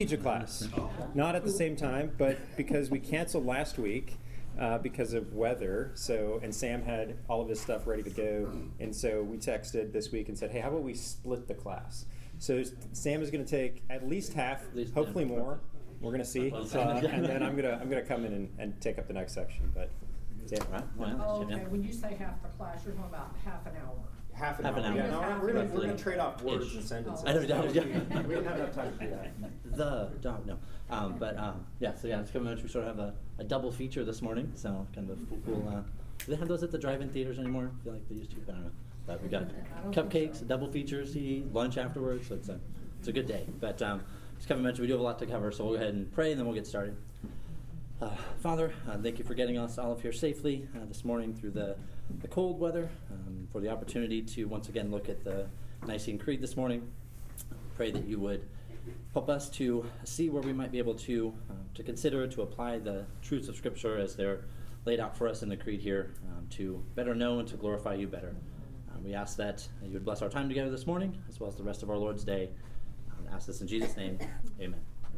Strategic class. Not at the same time, but because we canceled last week because of weather. And Sam had all of his stuff ready to go, and so we texted this week and said, "Hey, how about we split the class?" So Sam is going to take at least half, hopefully more. We're going to see, and then I'm gonna come in and take up the next section. But Sam, right? Okay. When you say half the class, you're talking about half an hour. Half an hour. Yeah, no, we're gonna trade off words and sentences. I know, we didn't have enough time to do that. So it's coming out. We sort of have a double feature this morning, so kind of a cool. Do they have those at the drive-in theaters anymore? I feel like they used to. I don't know. But we got cupcakes, a double feature, lunch afterwards. So it's a good day. But as Kevin mentioned, we do have a lot to cover, so we'll go ahead and pray, and then we'll get started. Father, thank you for getting us all up here safely this morning through the cold weather, for the opportunity to once again look at the Nicene Creed this morning. Pray that you would help us to see where we might be able to consider, to apply the truths of Scripture as they're laid out for us in the Creed here, to better know and to glorify you better. We ask that you would bless our time together this morning, as well as the rest of our Lord's Day. I ask this in Jesus' name, amen.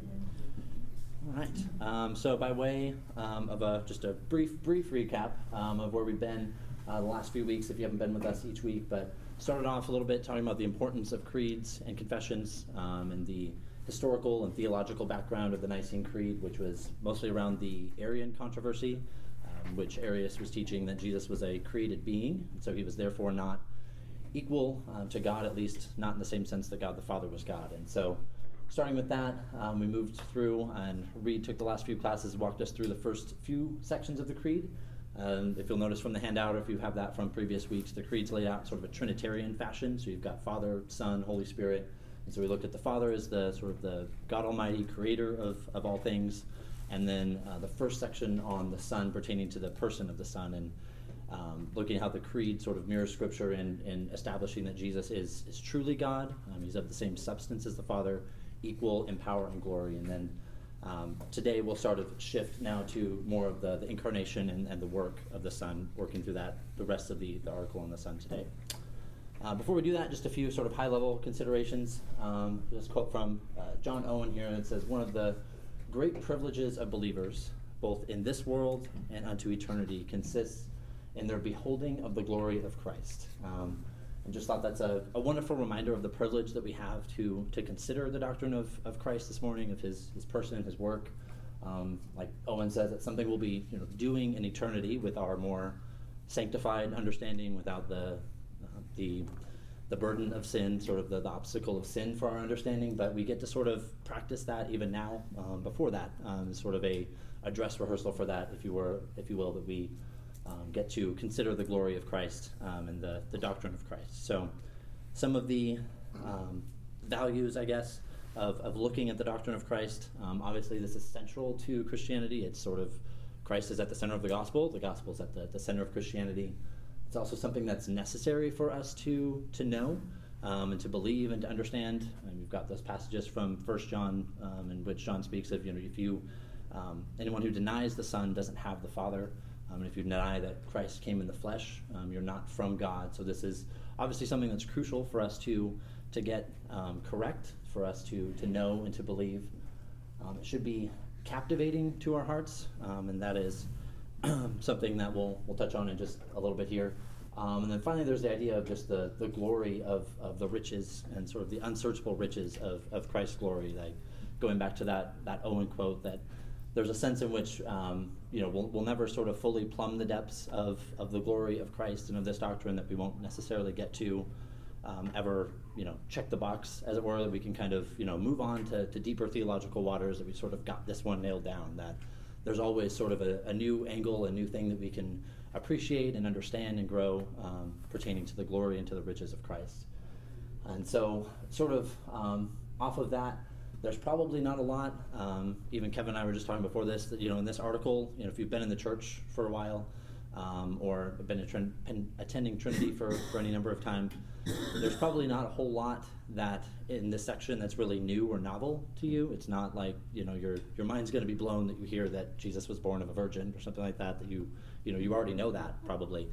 All right. So by way of just a brief recap of where we've been the last few weeks, if you haven't been with us each week, but started off a little bit talking about the importance of creeds and confessions and the historical and theological background of the Nicene Creed, which was mostly around the Arian controversy, which Arius was teaching that Jesus was a created being, and so he was therefore not equal to God, at least not in the same sense that God the Father was God. And so starting with that, we moved through, and Reed took the last few classes, walked us through the first few sections of the Creed. If you'll notice from the handout, or if you have that from previous weeks, the Creed's laid out sort of a Trinitarian fashion. So you've got Father, Son, Holy Spirit. And so we looked at the Father as the sort of the God Almighty, creator of all things. And then the first section on the Son pertaining to the person of the Son, and looking at how the Creed sort of mirrors Scripture in establishing that Jesus is truly God. He's of the same substance as the Father, equal in power and glory. And then today we'll sort of shift now to more of the incarnation and the work of the Son, working through that, the rest of the article on the Son today. Before we do that, just a few sort of high-level considerations. Just quote from John Owen here, and it says, "One of the great privileges of believers, both in this world and unto eternity, consists in their beholding of the glory of Christ." And just thought that's a wonderful reminder of the privilege that we have to consider the doctrine of Christ this morning, of his person and his work. Like Owen says, it's something we'll be doing in eternity with our more sanctified understanding, without the burden of sin, sort of the obstacle of sin for our understanding. But we get to sort of practice that even now, before that, sort of a dress rehearsal for that, if you will, that we get to consider the glory of Christ and the doctrine of Christ. So some of the values, I guess, of looking at the doctrine of Christ, obviously this is central to Christianity. It's sort of, Christ is at the center of the gospel is at the center of Christianity. It's also something that's necessary for us to know and to believe and to understand. And we've got those passages from 1 John in which John speaks of, if you anyone who denies the Son doesn't have the Father. And if you deny that Christ came in the flesh, you're not from God. So this is obviously something that's crucial for us to get correct, for us to know and to believe. It should be captivating to our hearts, and that is something that we'll touch on in just a little bit here. And then finally, there's the idea of just the glory of the riches and sort of the unsearchable riches of Christ's glory. Like going back to that Owen quote, that there's a sense in which we'll never sort of fully plumb the depths of the glory of Christ and of this doctrine, that we won't necessarily get to ever check the box, as it were, that we can kind of move on to deeper theological waters, that we sort of got this one nailed down, that there's always sort of a new angle, a new thing that we can appreciate and understand and grow pertaining to the glory and to the riches of Christ. And so sort of off of that, there's probably not a lot. Even Kevin and I were just talking before this, that in this article, if you've been in the church for a while, or been attending Trinity for any number of time, there's probably not a whole lot that in this section that's really new or novel to you. It's not like your mind's going to be blown that you hear that Jesus was born of a virgin or something like that. That you already know that probably.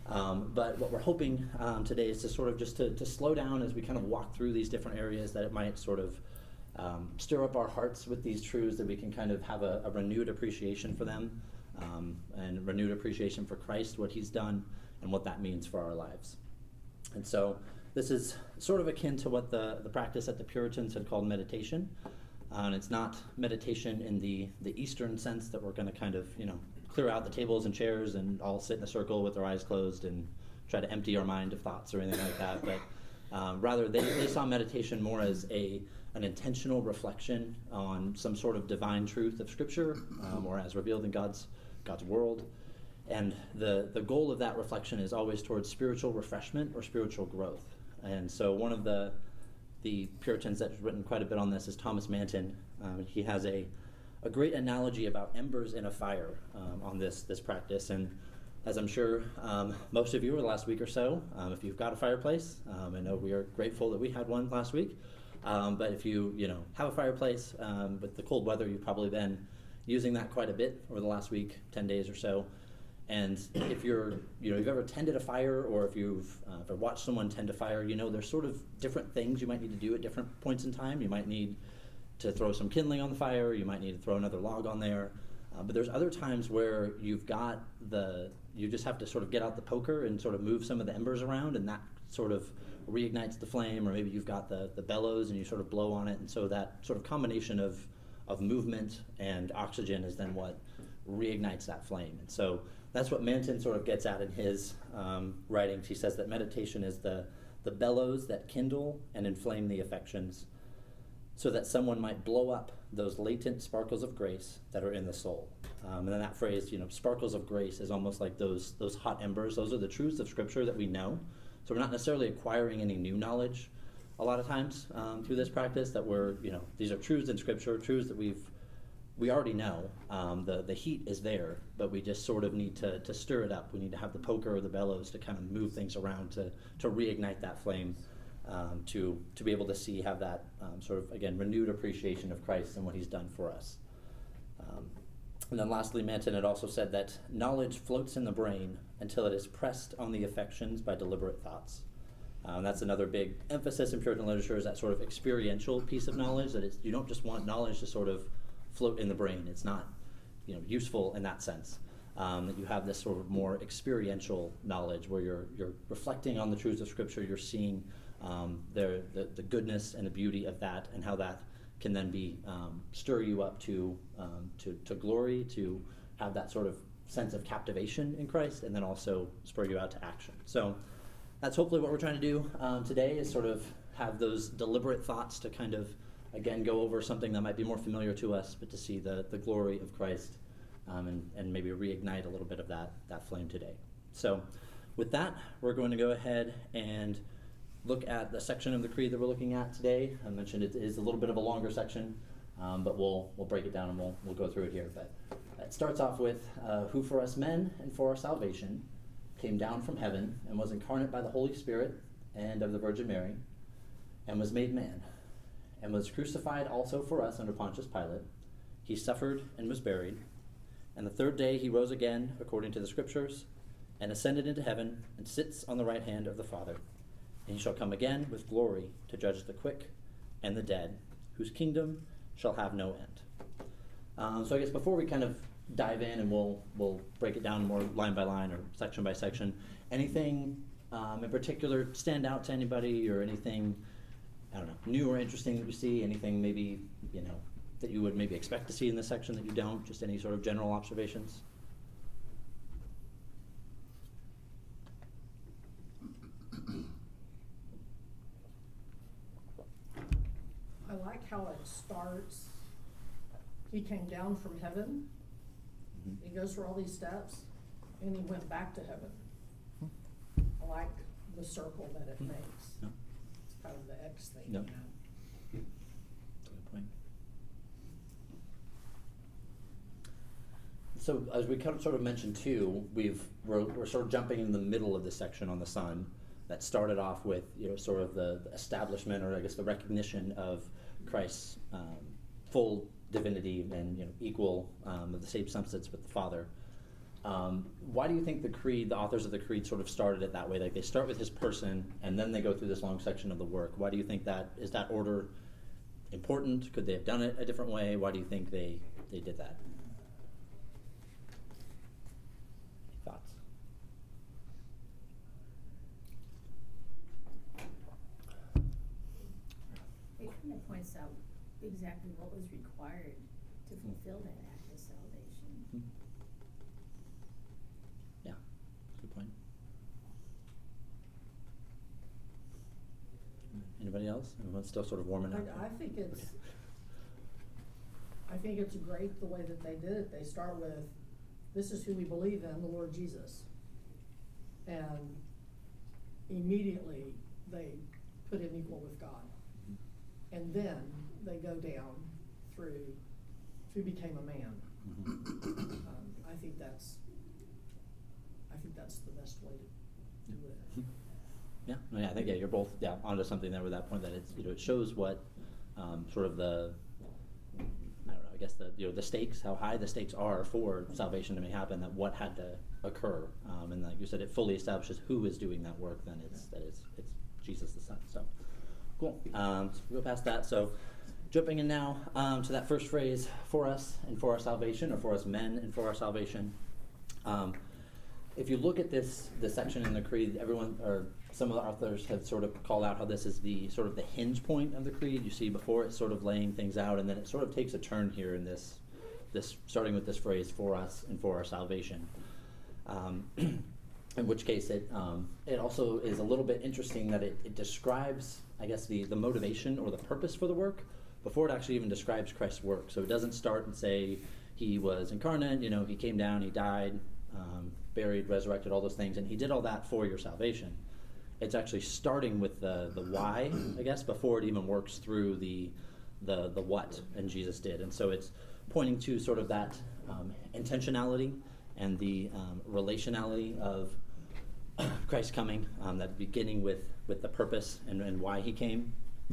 But what we're hoping today is to sort of just to slow down as we kind of walk through these different areas, that it might sort of stir up our hearts with these truths, that we can kind of have a renewed appreciation for them, and renewed appreciation for Christ, what he's done, and what that means for our lives. And so this is sort of akin to what the practice that the Puritans had called meditation. And it's not meditation in the Eastern sense that we're going to kind of, clear out the tables and chairs and all sit in a circle with our eyes closed and try to empty our mind of thoughts or anything like that. But rather, they saw meditation more as an intentional reflection on some sort of divine truth of Scripture, or as revealed in God's world. And the goal of that reflection is always towards spiritual refreshment or spiritual growth. And so one of the Puritans that's written quite a bit on this is Thomas Manton. He has a great analogy about embers in a fire on this practice. And as I'm sure most of you over the last week or so, if you've got a fireplace, I know we are grateful that we had one last week. But if you have a fireplace with the cold weather, you've probably been using that quite a bit over the last week, 10 days or so. And if you've ever tended a fire, or if you've ever watched someone tend a fire, there's sort of different things you might need to do at different points in time. You might need to throw some kindling on the fire. You might need to throw another log on there. But there's other times where you just have to sort of get out the poker and sort of move some of the embers around, and that sort of reignites the flame. Or maybe you've got the bellows and you sort of blow on it, and so that sort of combination of movement and oxygen is then what reignites that flame. And so that's what Manton sort of gets at in his writings. He says that meditation is the bellows that kindle and inflame the affections, so that someone might blow up those latent sparkles of grace that are in the soul. And then that phrase, sparkles of grace, is almost like those hot embers. Those are the truths of Scripture that we know. So we're not necessarily acquiring any new knowledge a lot of times through this practice, that these are truths in Scripture, truths that we already know. The heat is there, but we just sort of need to stir it up. We need to have the poker or the bellows to kind of move things around to reignite that flame, to be able to have that sort of, again, renewed appreciation of Christ and what he's done for us. And then lastly, Manton had also said that knowledge floats in the brain until it is pressed on the affections by deliberate thoughts. That's another big emphasis in Puritan literature, is that sort of experiential piece of knowledge, that you don't just want knowledge to sort of float in the brain. It's not useful in that sense. That you have this sort of more experiential knowledge where you're reflecting on the truths of Scripture. You're seeing the goodness and the beauty of that, and how that can then be stir you up to glory, to have that sort of sense of captivation in Christ, and then also spur you out to action. So that's hopefully what we're trying to do today, is sort of have those deliberate thoughts to kind of, again, go over something that might be more familiar to us, but to see the glory of Christ, and maybe reignite a little bit of that flame today. So with that, we're going to go ahead and look at the section of the Creed that we're looking at today. I mentioned it is a little bit of a longer section, but we'll break it down and we'll go through it here. But it starts off with, who for us men and for our salvation came down from heaven and was incarnate by the Holy Spirit and of the Virgin Mary, and was made man, and was crucified also for us under Pontius Pilate. He suffered and was buried, and the third day he rose again according to the Scriptures, and ascended into heaven, and sits on the right hand of the Father. And he shall come again with glory to judge the quick and the dead, whose kingdom shall have no end. So I guess before we kind of dive in, and we'll break it down more line by line or section by section, anything in particular stand out to anybody, or anything, I don't know, new or interesting that you see? Anything maybe, that you would maybe expect to see in this section that you don't? Just any sort of general observations? I like how it starts. He came down from heaven. Mm-hmm. He goes through all these steps, and he went back to heaven. I like the circle that it makes. No. It's kind of the X thing. No. Good point. So as we kind of sort of mentioned too, we're sort of jumping in the middle of this section on the Son that started off with sort of the establishment, or I guess the recognition of Christ's full divinity and equal of the same substance with the Father. Why do you think the authors of the Creed sort of started it that way? Like, they start with his person and then they go through this long section of the work. Why do you think that is that order important? Could they have done it a different way? Why do you think they did that? Any thoughts? It kind of points out exactly what was required to fulfill that act of salvation. Hmm. Yeah, good point. Anybody else? Everyone's still sort of warming up. I think it's great the way that they did it. They start with, this is who we believe in, the Lord Jesus. And immediately they put him equal with God. And then they go down through who became a man. Mm-hmm. I think that's the best way to do it. Yeah, no, yeah, I think you're both onto something there with that point that it's it shows what sort of the I guess the stakes, how high the stakes are for salvation to make happen, that what had to occur, and like you said, it fully establishes who is doing that work. Then it's Jesus the Son. So cool. So we'll go past that. So jumping in now to that first phrase, for us and for our salvation, or for us men and for our salvation. If you look at this section in the Creed, everyone or some of the authors have sort of called out how this is the sort of the hinge point of the Creed. You see before it's sort of laying things out, and then it sort of takes a turn here in this starting with this phrase, for us and for our salvation. In which case it also is a little bit interesting that it describes, I guess, the motivation or the purpose for the work before it actually even describes Christ's work. So it doesn't start and say he was incarnate, he came down, he died, buried, resurrected, all those things, and he did all that for your salvation. It's actually starting with the why, I guess, before it even works through the what and Jesus did. And so it's pointing to sort of that intentionality and the relationality of Christ coming, that beginning with the purpose and why he came.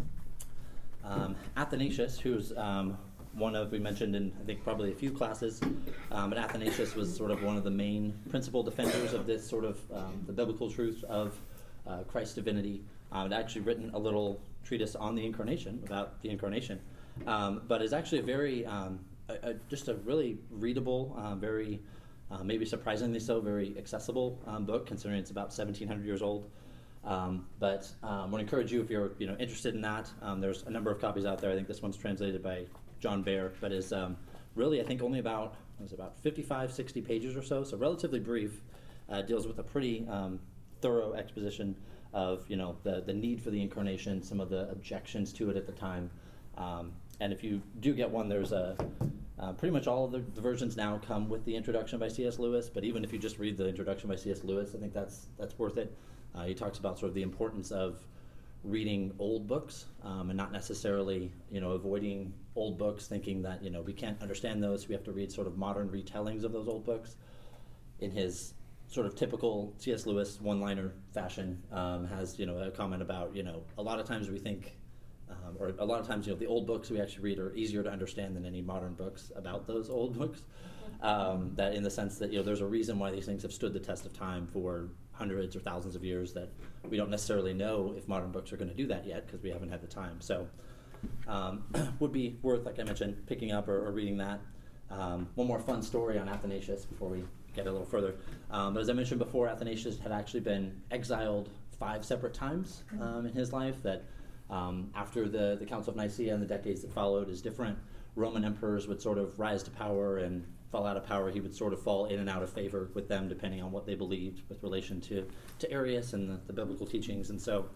Athanasius, who's one of, we mentioned in, I think, probably a few classes, but Athanasius was sort of one of the main principal defenders of this sort of the biblical truth of Christ's divinity. I'd actually written a little treatise on the incarnation, about the incarnation, but is actually a very, just a really readable, very, maybe surprisingly so, very accessible book, considering it's about 1,700 years old. But I would encourage you, if you're interested in that, there's a number of copies out there. I think this one's translated by John Baer, but is really, I think, only about 55, 60 pages or so relatively brief. Deals with a pretty thorough exposition of the need for the incarnation, some of the objections to it at the time, and if you do get one, there's pretty much all of the versions now come with the introduction by C.S. Lewis. But even if you just read the introduction by C.S. Lewis, I think that's worth it. He talks about sort of the importance of reading old books and not necessarily avoiding old books, thinking that we can't understand those, we have to read sort of modern retellings of those old books. In his sort of typical C.S. Lewis one-liner fashion, has a comment about a lot of times we think, or a lot of times the old books we actually read are easier to understand than any modern books about those old books. That in the sense that there's a reason why these things have stood the test of time for hundreds or thousands of years, that we don't necessarily know if modern books are going to do that yet because we haven't had the time. So would be worth, like I mentioned, picking up or reading that. One more fun story on Athanasius before we get a little further. But as I mentioned before, Athanasius had actually been exiled 5 separate times in his life. That after the Council of Nicaea and the decades that followed, as different Roman emperors would sort of rise to power and fall out of power, he would sort of fall in and out of favor with them depending on what they believed with relation to Arius and the biblical teachings. And so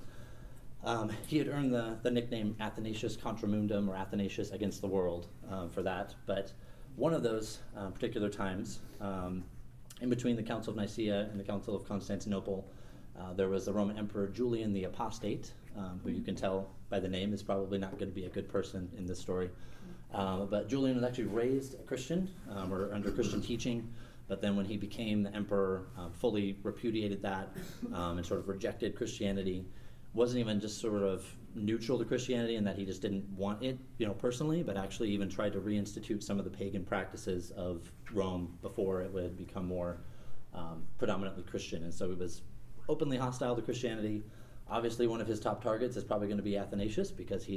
he had earned the nickname Athanasius Contra Mundum, or Athanasius against the world, for that. But one of those particular times, in between the Council of Nicaea and the Council of Constantinople, there was the Roman Emperor Julian the Apostate, who you can tell by the name is probably not going to be a good person in this story. But Julian was actually raised a Christian, or under Christian teaching, but then when he became the emperor, fully repudiated that and sort of rejected Christianity. Wasn't even just sort of neutral to Christianity in that he just didn't want it, personally, but actually even tried to reinstitute some of the pagan practices of Rome before it would become more predominantly Christian. And so he was openly hostile to Christianity. Obviously, one of his top targets is probably going to be Athanasius, because he's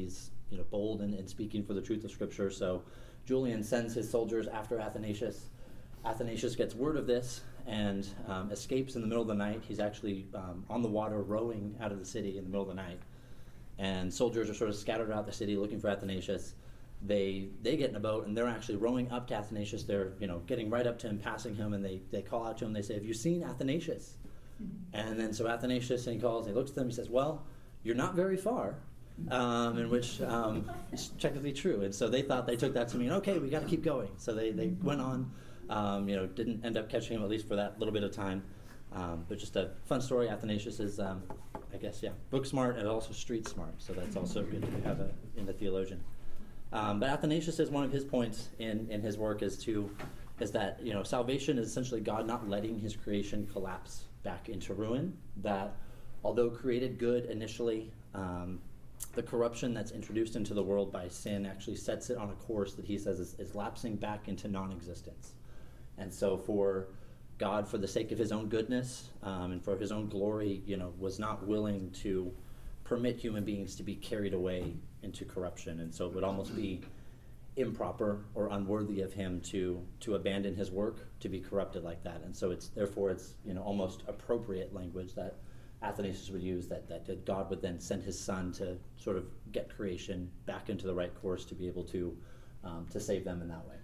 bold in speaking for the truth of Scripture. So Julian sends his soldiers after Athanasius. Athanasius gets word of this and escapes in the middle of the night. He's actually on the water rowing out of the city in the middle of the night. And soldiers are sort of scattered out the city looking for Athanasius. They get in a boat, and they're actually rowing up to Athanasius. They're getting right up to him, passing him, and they call out to him. They say, "Have you seen Athanasius?" And then so Athanasius, and he calls, and he looks at them, he says, "Well, you're not very far," in which is technically true. And so they took that to mean, okay, we got to keep going. So they went on, didn't end up catching him, at least for that little bit of time. But just a fun story. Athanasius is, book smart and also street smart. So that's also good to have in the theologian. But Athanasius says one of his points in his work is that salvation is essentially God not letting his creation collapse back into ruin. That although created good initially, the corruption that's introduced into the world by sin actually sets it on a course that he says is lapsing back into non-existence. And so for God, for the sake of his own goodness and for his own glory, was not willing to permit human beings to be carried away into corruption. And so it would almost be improper or unworthy of him to abandon his work to be corrupted like that. And so it's almost appropriate language that Athanasius would use, that God would then send his son to sort of get creation back into the right course to be able to save them in that way.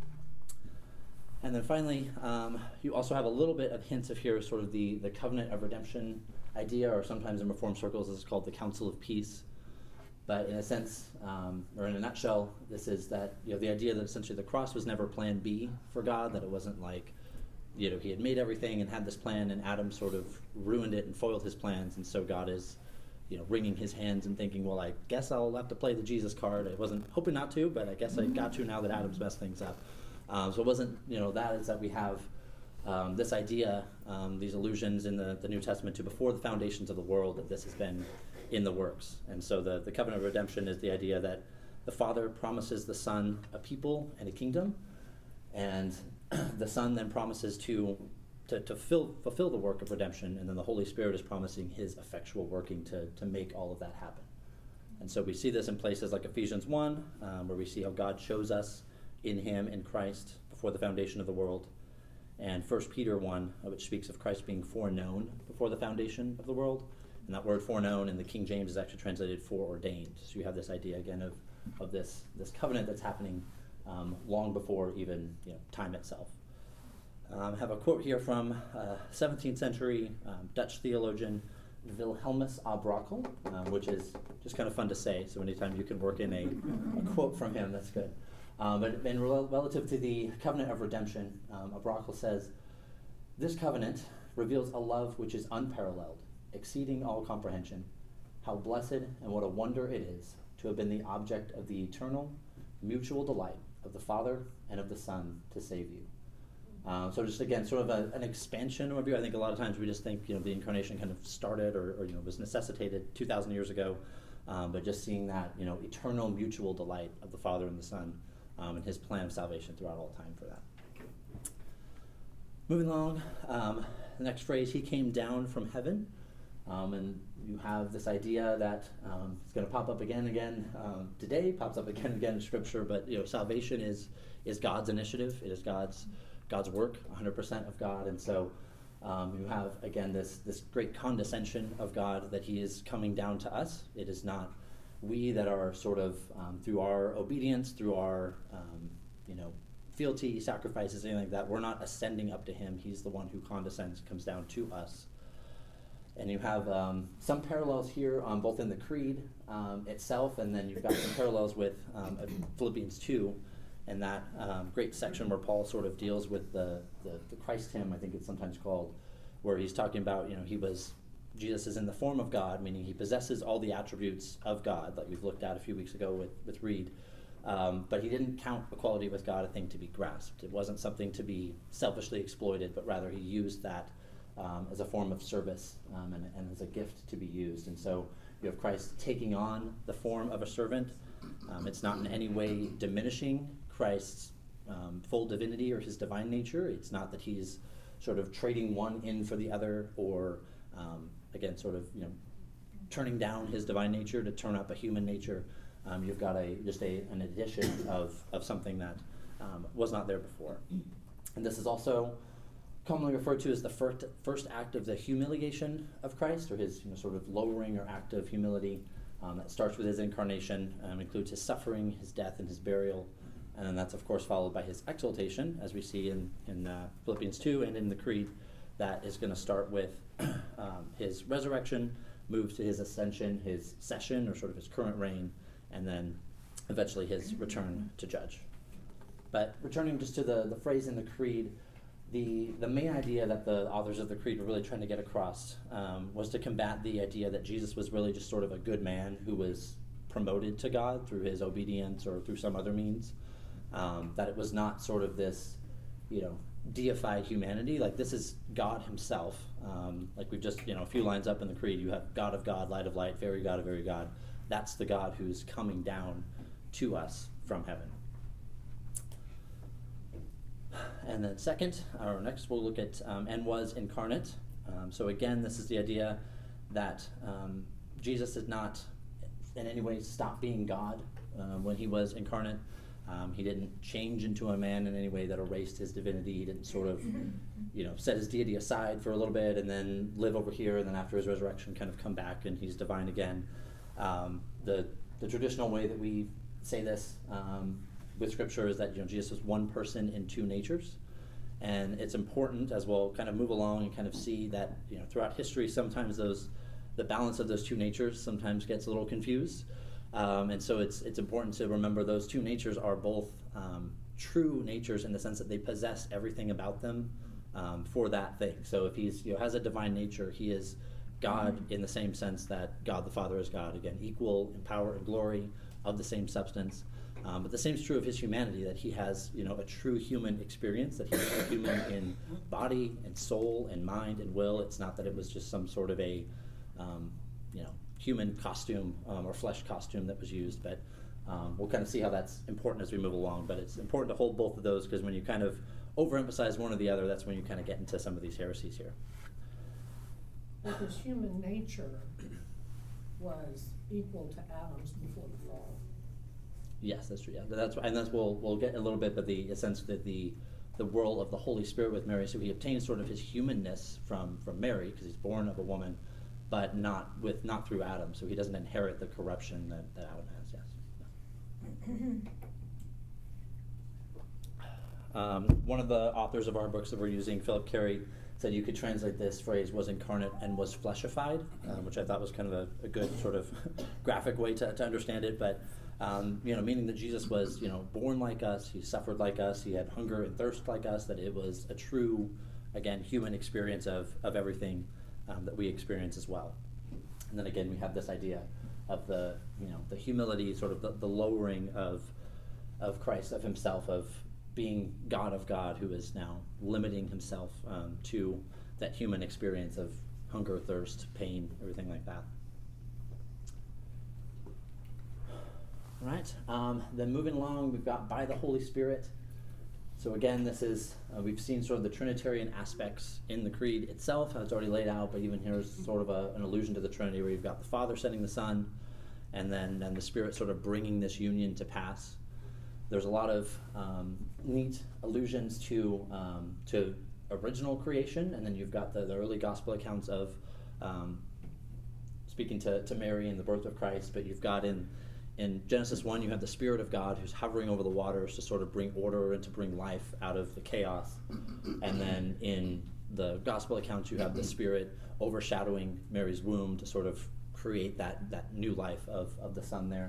And then finally, you also have a little bit of hints of here, sort of the covenant of redemption idea, or sometimes in Reformed circles this is called the Council of Peace. But in a sense, or in a nutshell, this is that the idea that essentially the cross was never plan B for God, that it wasn't like he had made everything and had this plan, and Adam sort of ruined it and foiled his plans, and so God is wringing his hands and thinking, well, I guess I'll have to play the Jesus card. I wasn't hoping not to, but I guess I got to now that Adam's messed things up. So it wasn't, that is that we have this idea, these allusions in the New Testament to before the foundations of the world, that this has been in the works. And so the covenant of redemption is the idea that the Father promises the Son a people and a kingdom, and the Son then promises to fulfill the work of redemption, and then the Holy Spirit is promising his effectual working to make all of that happen. And so we see this in places like Ephesians 1, where we see how God chose us in him, in Christ, before the foundation of the world, and 1 Peter 1, which speaks of Christ being foreknown before the foundation of the world. And that word foreknown in the King James is actually translated foreordained. So you have this idea again of this covenant that's happening long before even time itself. I have a quote here from 17th century Dutch theologian Wilhelmus à Brakel, which is just kind of fun to say. So anytime you can work in a quote from him, that's good. But relative to the covenant of redemption, à Brakel says, "This covenant reveals a love which is unparalleled, exceeding all comprehension. How blessed and what a wonder it is to have been the object of the eternal, mutual delight of the Father and of the Son to save you." So just again, sort of an expansion of view. I think a lot of times we just think the incarnation kind of started or was necessitated 2,000 years ago, but just seeing that eternal mutual delight of the Father and the Son and his plan of salvation throughout all time for that. Moving along, the next phrase, he came down from heaven. And you have this idea that it's going to pop up again today, pops up again in Scripture, but salvation is God's initiative. It is God's work, 100% of God. And so you have, again, this great condescension of God, that he is coming down to us. It is not we that are sort of, through our obedience, through our, fealty, sacrifices, anything like that, we're not ascending up to him. He's the one who condescends, comes down to us. And you have some parallels here, both in the Creed itself, and then you've got some parallels with Philippians 2, and that great section where Paul sort of deals with the Christ hymn, I think it's sometimes called, where he's talking about, Jesus is in the form of God, meaning he possesses all the attributes of God, like we've looked at a few weeks ago with Reed. But he didn't count equality with God a thing to be grasped. It wasn't something to be selfishly exploited, but rather he used that as a form of service and as a gift to be used. And so you have Christ taking on the form of a servant. It's not in any way diminishing Christ's full divinity or his divine nature. It's not that he's sort of trading one in for the other, or again, sort of turning down his divine nature to turn up a human nature. You've got an addition of something that was not there before. And this is also commonly referred to as the first act of the humiliation of Christ, or his sort of lowering or act of humility. That starts with his incarnation, includes his suffering, his death, and his burial. And then that's, of course, followed by his exaltation, as we see in Philippians 2 and in the Creed. That is going to start with his resurrection, move to his ascension, his session, or sort of his current reign, and then eventually his return to judge. But returning just to the phrase in the Creed, the main idea that the authors of the Creed were really trying to get across was to combat the idea that Jesus was really just sort of a good man who was promoted to God through his obedience or through some other means. That it was not sort of this, deified humanity. Like, this is God himself. Like we've just, a few lines up in the Creed, you have God of God, light of light, very God of very God. That's the God who's coming down to us from heaven. And then next we'll look at and was incarnate. So again, this is the idea that Jesus did not in any way stop being God when he was incarnate. He didn't change into a man in any way that erased his divinity. He didn't sort of, set his deity aside for a little bit and then live over here, and then after his resurrection kind of come back and he's divine again. The traditional way that we say this with Scripture is that Jesus was one person in two natures. And it's important, as we'll kind of move along and kind of see that throughout history, sometimes the balance of those two natures sometimes gets a little confused. And so it's important to remember those two natures are both true natures in the sense that they possess everything about them for that thing. So if he's has a divine nature, he is God in the same sense that God the Father is God, again, equal in power and glory, of the same substance. But the same is true of his humanity, that he has a true human experience, that he's a human in body and soul and mind and will. It's not that it was just some sort of a human costume or flesh costume that was used, but we'll kind of see how that's important as we move along. But it's important to hold both of those, because when you kind of overemphasize one or the other, that's when you kind of get into some of these heresies here. But his human nature was equal to Adam's before the fall. Yes, that's true. Yeah, that's we'll get a little bit, but the sense that the role of the Holy Spirit with Mary. So he obtains sort of his humanness from Mary, because he's born of a woman, but not through Adam. So he doesn't inherit the corruption that Adam has. Yes. One of the authors of our books that we're using, Philip Carey, said you could translate this phrase "was incarnate" and "was fleshified," which I thought was kind of a good sort of graphic way to understand it. But meaning that Jesus was born like us, he suffered like us, he had hunger and thirst like us. That it was a true, again, human experience of everything that we experience as well. And then again, we have this idea of the humility, sort of the lowering of Christ, of himself, of being God of God, who is now limiting himself to that human experience of hunger, thirst, pain, everything like that. All right, then moving along, we've got by the Holy Spirit. So again, this is, we've seen sort of the Trinitarian aspects in the Creed itself, how it's already laid out, but even here's sort of an allusion to the Trinity, where you've got the Father sending the Son, and then the Spirit sort of bringing this union to pass. There's a lot of neat allusions to original creation, and then you've got the early gospel accounts of speaking to Mary and the birth of Christ, but you've got in Genesis 1, you have the Spirit of God who's hovering over the waters to sort of bring order and to bring life out of the chaos. And then in the gospel accounts, you have the Spirit overshadowing Mary's womb to sort of create that new life of the Son there.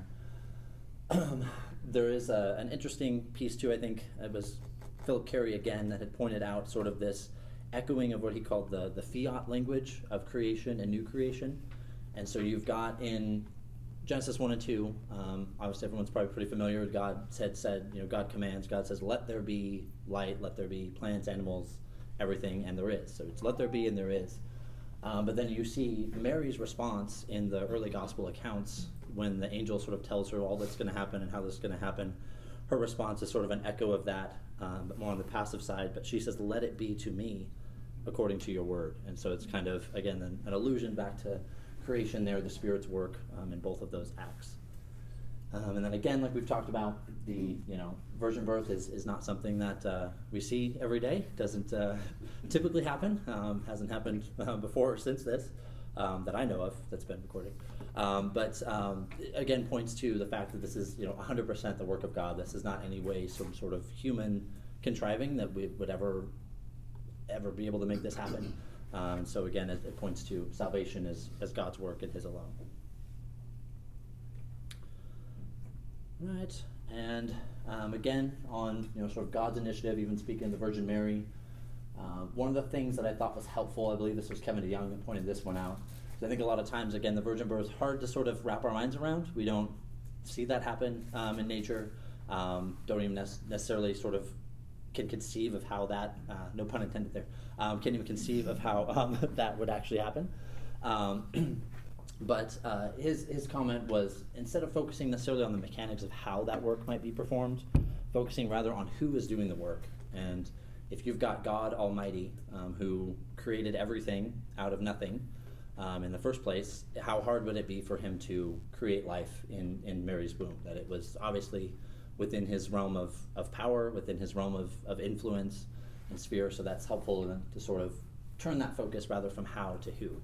There is an interesting piece too, I think. It was Philip Carey again that had pointed out sort of this echoing of what he called the fiat language of creation and new creation. And so you've got in Genesis 1 and 2, obviously everyone's probably pretty familiar. God said, God commands, God says, let there be light, let there be plants, animals, everything, and there is. So it's let there be and there is. But then you see Mary's response in the early gospel accounts when the angel sort of tells her all that's going to happen and how this is going to happen. Her response is sort of an echo of that, but more on the passive side. But she says, let it be to me according to your word. And so it's kind of, again, an allusion back to creation there, the Spirit's work in both of those acts. And then again, like we've talked about, the virgin birth is not something that we see every day. Doesn't typically happen. Hasn't happened before or since this that I know of that's been recorded. But again, points to the fact that this is 100% the work of God. This is not any way some sort of human contriving that we would ever be able to make this happen. So again, it points to salvation as God's work and His alone. Right, and again, on sort of God's initiative, even speaking of the Virgin Mary, one of the things that I thought was helpful, I believe this was Kevin DeYoung that pointed this one out, because I think a lot of times, again, the virgin birth is hard to sort of wrap our minds around. We don't see that happen in nature, don't even necessarily sort of can conceive of how that, no pun intended there, can't even conceive of how that would actually happen. But his comment was, instead of focusing necessarily on the mechanics of how that work might be performed, focusing rather on who is doing the work. And if you've got God Almighty, who created everything out of nothing in the first place, how hard would it be for Him to create life in Mary's womb? That it was obviously within His realm of power, within His realm of influence and sphere, so that's helpful to sort of turn that focus rather from how to who.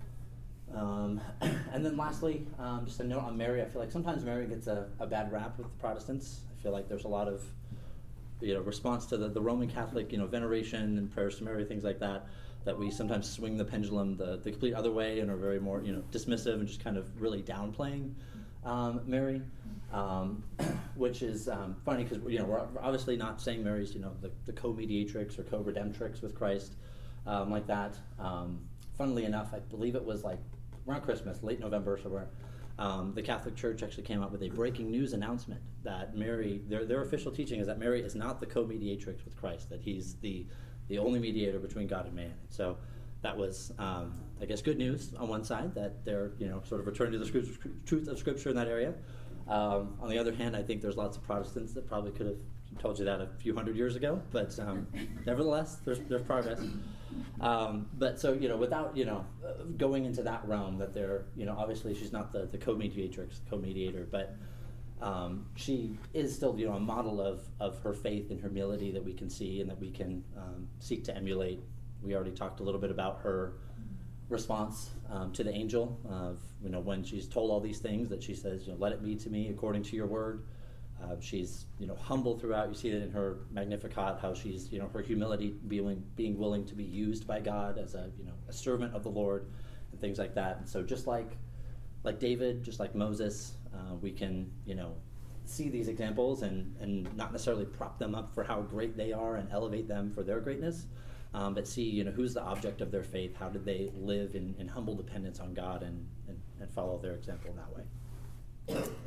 And then lastly, just a note on Mary. I feel like sometimes Mary gets a bad rap with the Protestants. I feel like there's a lot of response to the Roman Catholic veneration and prayers to Mary, things like that we sometimes swing the pendulum the complete other way and are very more dismissive and just kind of really downplaying Mary, which is funny because we're obviously not saying Mary's the co-mediatrix or co-redemptrix with Christ like that. Funnily enough, I believe it was like around Christmas, late November, so where the Catholic Church actually came out with a breaking news announcement that Mary, their official teaching is that Mary is not the co-mediatrix with Christ, that He's the only mediator between God and man. So that was, I guess, good news on one side, that they're sort of returning to the truth of Scripture in that area. On the other hand, I think there's lots of Protestants that probably could have told you that a few hundred years ago, but nevertheless, there's progress. But so without going into that realm, that they're obviously she's not the co-mediatrix, co-mediator, but she is still a model of her faith and humility that we can see and that we can seek to emulate. We already talked a little bit about her response to the angel of when she's told all these things, that she says, let it be to me according to your word. She's humble throughout. You see that in her Magnificat, how she's her humility, being willing to be used by God as a servant of the Lord and things like that. And so just like David, just like Moses, we can see these examples and not necessarily prop them up for how great they are and elevate them for their greatness, but see who's the object of their faith. How did they live in humble dependence on God and follow their example in that way.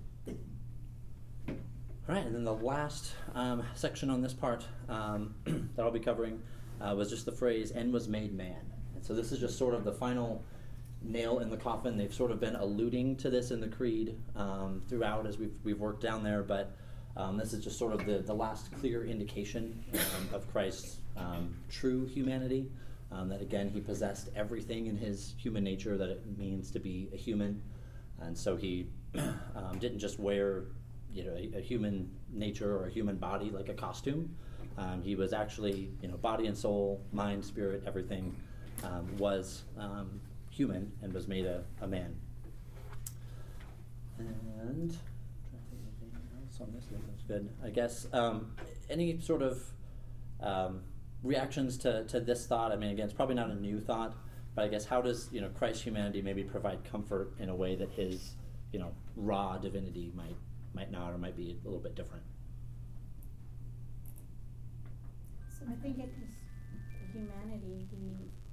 All right, and then the last section on this part that I'll be covering was just the phrase, "and was made man." And so this is just sort of the final nail in the coffin. They've sort of been alluding to this in the creed throughout as we've worked down there, but this is just sort of the last clear indication of Christ's true humanity, that again, He possessed everything in His human nature that it means to be a human. And so He didn't just wear a human nature or a human body like a costume. He was actually, body and soul, mind, spirit, everything was human and was made a man. And trying to think of anything else on this. That's good. I guess any sort of reactions to this thought. I mean, again, it's probably not a new thought, but I guess how does Christ's humanity maybe provide comfort in a way that His raw divinity might not, or might be a little bit different? So I think it is humanity. He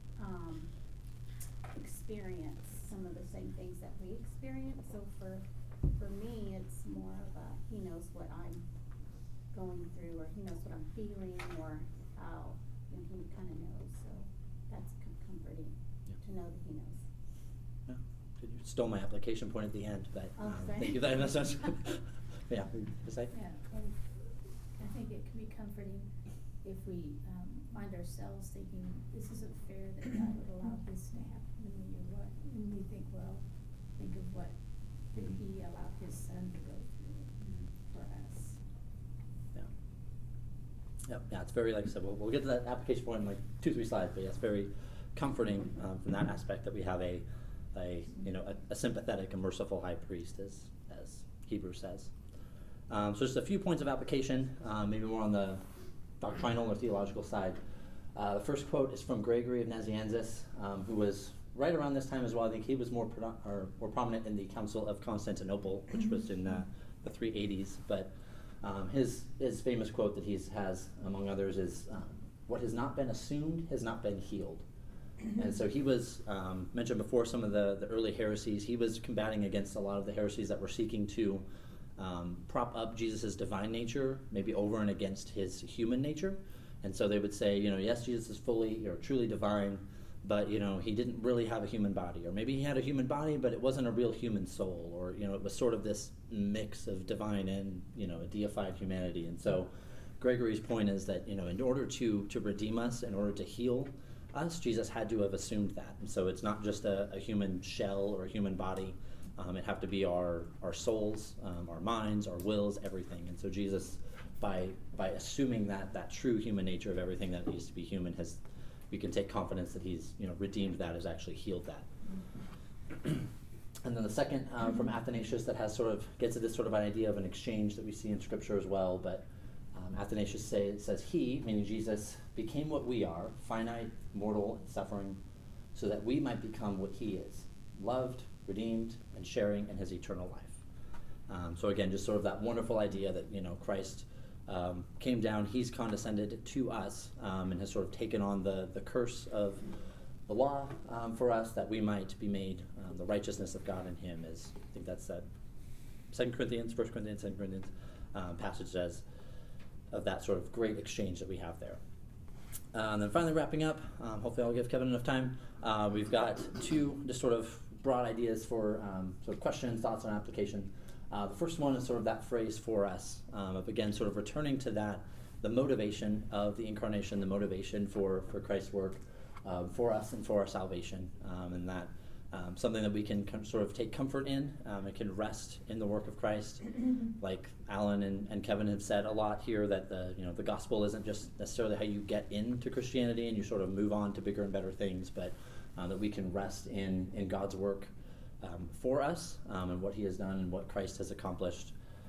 experience some of the same things that we experience. So for me, it's more of a He knows what I'm going through, or He knows what I'm feeling, or how He kind of knows. So that's comforting to know that He knows. Yeah. You stole my application point at the end, but Oh, sorry. thank you very much. Yeah, to say? Yeah, and I think it can be comforting if we find ourselves thinking, this isn't fair that God would allow this to happen to me, or what, and we think, well, think of what that he allowed his son to go through for us. Yeah. Yeah, it's very, like I said, we'll get to that application point in like 2-3 slides, but yeah, it's very comforting from that aspect that we have a sympathetic and merciful high priest, as Hebrews says. So just a few points of application, maybe more on the doctrinal or theological side. The first quote is from Gregory of Nazianzus, who was right around this time as well. I think he was more prominent in the Council of Constantinople, which was in the 380s. But his famous quote that he has, among others, is, "What has not been assumed has not been healed." And so he was, mentioned before, some of the early heresies. He was combating against a lot of the heresies that were seeking to prop up Jesus' divine nature, maybe over and against his human nature. And so they would say, yes, Jesus is fully or truly divine, but, he didn't really have a human body. Or maybe he had a human body, but it wasn't a real human soul. Or, it was sort of this mix of divine and, a deified humanity. And so Gregory's point is that, in order to redeem us, in order to heal us, Jesus had to have assumed that. And so it's not just a human shell or a human body. It have to be our souls, our minds, our wills, everything. And so Jesus, by assuming that true human nature of everything that needs to be human, we can take confidence that he's redeemed that, has actually healed that. And then the second from Athanasius that gets at this sort of idea of an exchange that we see in Scripture as well. But Athanasius says he, meaning Jesus, became what we are, finite, mortal, and suffering, so that we might become what he is, loved, redeemed, and sharing in his eternal life. So again, just sort of that wonderful idea that Christ came down, he's condescended to us, and has sort of taken on the curse of the law for us, that we might be made the righteousness of God in him. I think that's that 1 Corinthians, 2 Corinthians passage of that sort of great exchange that we have there. And then finally wrapping up, hopefully I'll give Kevin enough time. We've got 2 just sort of broad ideas for sort of questions, thoughts on application. The first one is sort of that phrase "for us," of again sort of returning to that, the motivation of the incarnation, the motivation for Christ's work for us and for our salvation, and that something that we can sort of take comfort in, and can rest in the work of Christ. Like Alan and Kevin have said a lot here, that the gospel isn't just necessarily how you get into Christianity and you sort of move on to bigger and better things, but that we can rest in God's work for us, and what he has done and what Christ has accomplished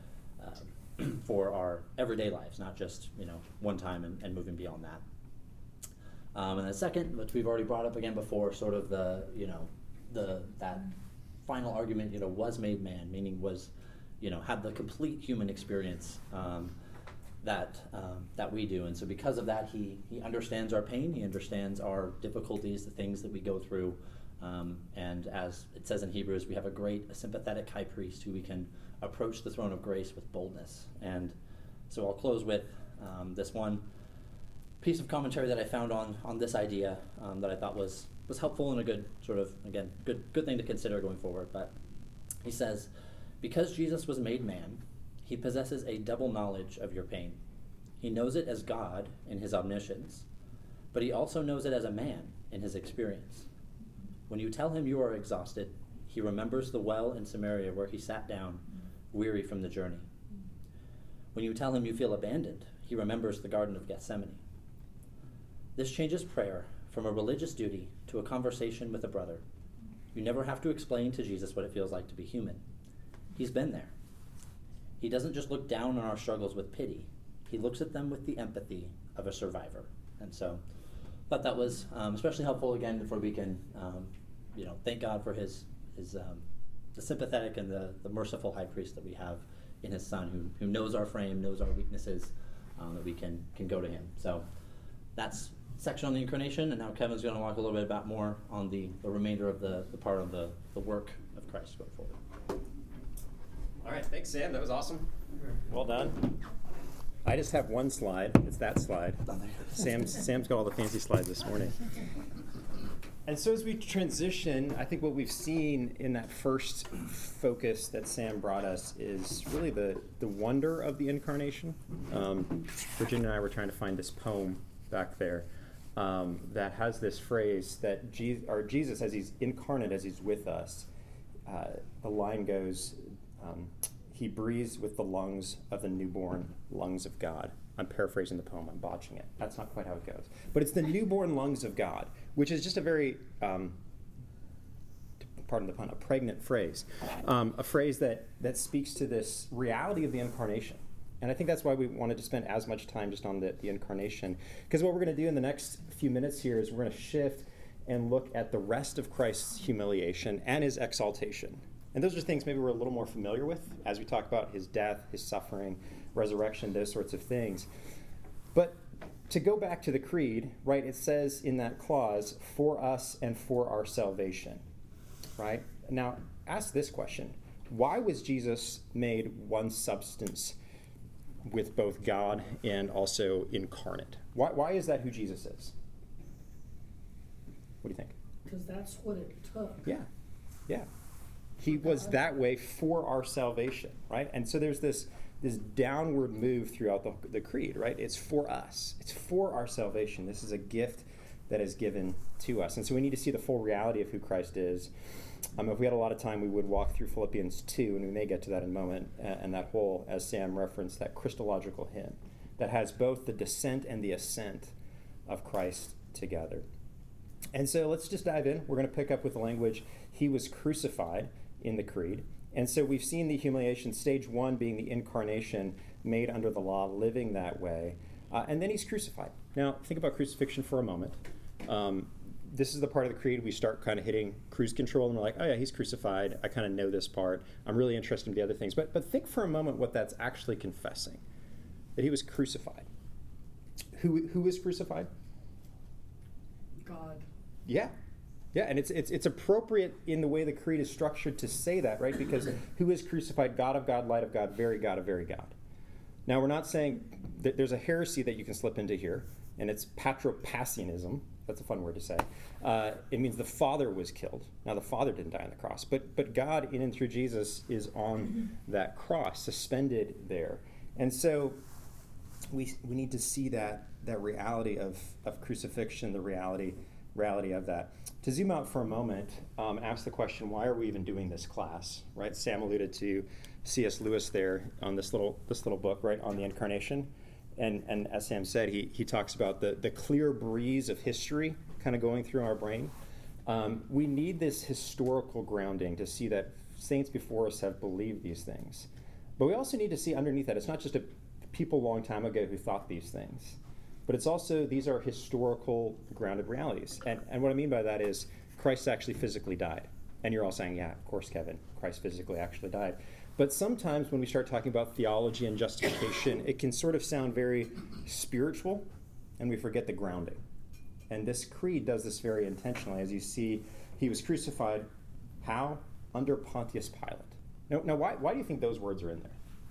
for our everyday lives, not just one time and moving beyond that. And the second, which we've already brought up again before, sort of that final argument, was made man, meaning was, had the complete human experience that we do. And so because of that, he understands our pain, he understands our difficulties, the things that we go through. And as it says in Hebrews, we have a sympathetic high priest who we can approach the throne of grace with boldness. And so I'll close with this one piece of commentary that I found on this idea that I thought was helpful and a good sort of, again, good thing to consider going forward. But he says, because Jesus was made man, he possesses a double knowledge of your pain. He knows it as God in his omniscience, but he also knows it as a man in his experience. When you tell him you are exhausted, he remembers the well in Samaria where he sat down, weary from the journey. When you tell him you feel abandoned, he remembers the Garden of Gethsemane. This changes prayer from a religious duty to a conversation with a brother. You never have to explain to Jesus what it feels like to be human. He's been there. He doesn't just look down on our struggles with pity. He looks at them with the empathy of a survivor. And so I thought that was especially helpful, again, for we can thank God for his the sympathetic and the merciful high priest that we have in his Son, who knows our frame, knows our weaknesses, that we can go to him. So that's section on the incarnation, and now Kevin's going to talk a little bit about more on the remainder of the part of the work of Christ going forward. All right, thanks, Sam. That was awesome. Well done. I just have one slide. It's that slide. Sam's got all the fancy slides this morning. And so as we transition, I think what we've seen in that first focus that Sam brought us is really the wonder of the incarnation. Virginia and I were trying to find this poem back there that has this phrase that Jesus, as he's incarnate, as he's with us, the line goes, he breathes with the lungs of the newborn lungs of God. I'm paraphrasing the poem, I'm botching it. That's not quite how it goes. But it's the newborn lungs of God, which is just a very, pardon the pun, a pregnant phrase. A phrase that speaks to this reality of the incarnation. And I think that's why we wanted to spend as much time just on the incarnation. Because what we're going to do in the next few minutes here is we're going to shift and look at the rest of Christ's humiliation and his exaltation. And those are things maybe we're a little more familiar with as we talk about his death, his suffering, resurrection, those sorts of things. But to go back to the creed, right, it says in that clause, for us and for our salvation, right? Now, ask this question. Why was Jesus made one substance with both God and also incarnate? Why is that who Jesus is? What do you think? Because that's what it took. Yeah. He was that way for our salvation, right? And so there's this downward move throughout the creed, right? It's for us. It's for our salvation. This is a gift that is given to us. And so we need to see the full reality of who Christ is. If we had a lot of time, we would walk through Philippians 2, and we may get to that in a moment, and that whole, as Sam referenced, that Christological hymn that has both the descent and the ascent of Christ together. And so let's just dive in. We're going to pick up with the language, he was crucified in the creed. And so we've seen the humiliation, stage one being the incarnation, made under the law, living that way. And then he's crucified. Now, think about crucifixion for a moment. This is the part of the creed we start kind of hitting cruise control, and we're like, oh yeah, he's crucified. I kind of know this part. I'm really interested in the other things. But think for a moment what that's actually confessing, that he was crucified. Who was crucified? God. Yeah, and it's appropriate in the way the creed is structured to say that, right? Because who is crucified? God of God, light of God, very God of very God. Now, we're not saying that there's a heresy that you can slip into here, and it's patropassianism. That's a fun word to say. It means the Father was killed. Now, the Father didn't die on the cross, but God, in and through Jesus, is on that cross, suspended there. And so we need to see that reality of crucifixion, the reality of that. To zoom out for a moment, ask the question, why are we even doing this class, right? Sam alluded to C.S. Lewis there on this little book, right, on the incarnation. And as Sam said, he talks about the clear breeze of history kind of going through our brain. We need this historical grounding to see that saints before us have believed these things. But we also need to see underneath that, it's not just people a long time ago who thought these things, but it's also, these are historical grounded realities. And what I mean by that is Christ actually physically died. And you're all saying, yeah, of course, Kevin, Christ physically actually died. But sometimes when we start talking about theology and justification, it can sort of sound very spiritual, and we forget the grounding. And this creed does this very intentionally. As you see, he was crucified, how? Under Pontius Pilate. Now why do you think those words are in there?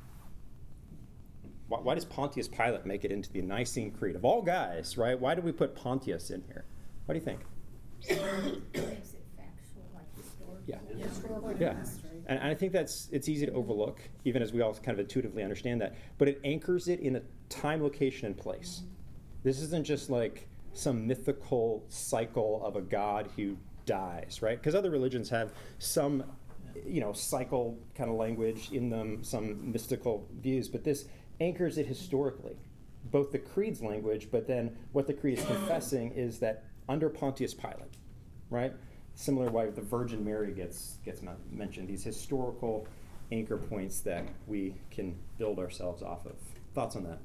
Why does Pontius Pilate make it into the Nicene Creed? Of all guys, right? Why do we put Pontius in here? What do you think? Makes it factual, like historical. Yeah. Historical Yeah. history. And I think it's easy to overlook, even as we all kind of intuitively understand that. But it anchors it in a time, location, and place. This isn't just like some mythical cycle of a God who dies, right? Because other religions have some, cycle kind of language in them, some mystical views. But this anchors it historically. Both the creed's language, but then what the creed is confessing is that under Pontius Pilate, right? Similar why the Virgin Mary gets mentioned, these historical anchor points that we can build ourselves off of. Thoughts on that?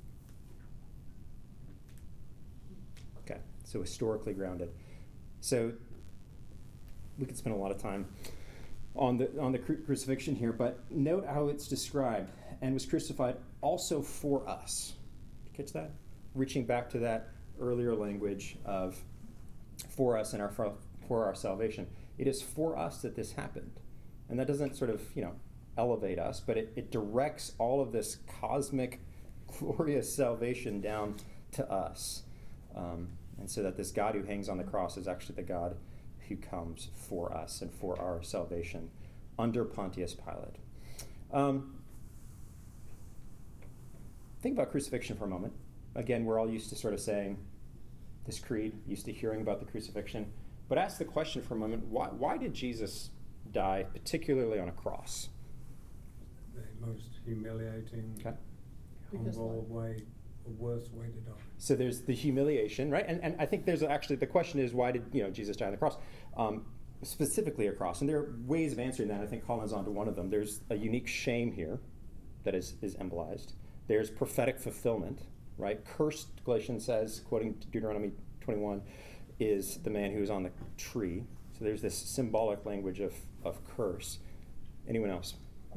Okay, so historically grounded. So we could spend a lot of time on the crucifixion here, but note how it's described, and was crucified also for us. Catch that? Reaching back to that earlier language of for us and for our salvation. It is for us that this happened. And that doesn't sort of, elevate us, but it directs all of this cosmic, glorious salvation down to us. And so that this God who hangs on the cross is actually the God who comes for us and for our salvation under Pontius Pilate. Think about crucifixion for a moment. Again, we're all used to sort of saying this creed, used to hearing about the crucifixion. But ask the question for a moment, why did Jesus die, particularly on a cross? The most humiliating, Okay. Because humble what? way, the worst way to die. So there's the humiliation, right? And I think there's actually, the question is, why did Jesus die on the cross? Specifically a cross. And there are ways of answering that. I think Colin's onto one of them. There's a unique shame here that is embolized. There's prophetic fulfillment, right? Cursed, Galatians says, quoting Deuteronomy 21, is the man who is on the tree. So there's this symbolic language of curse. Anyone else?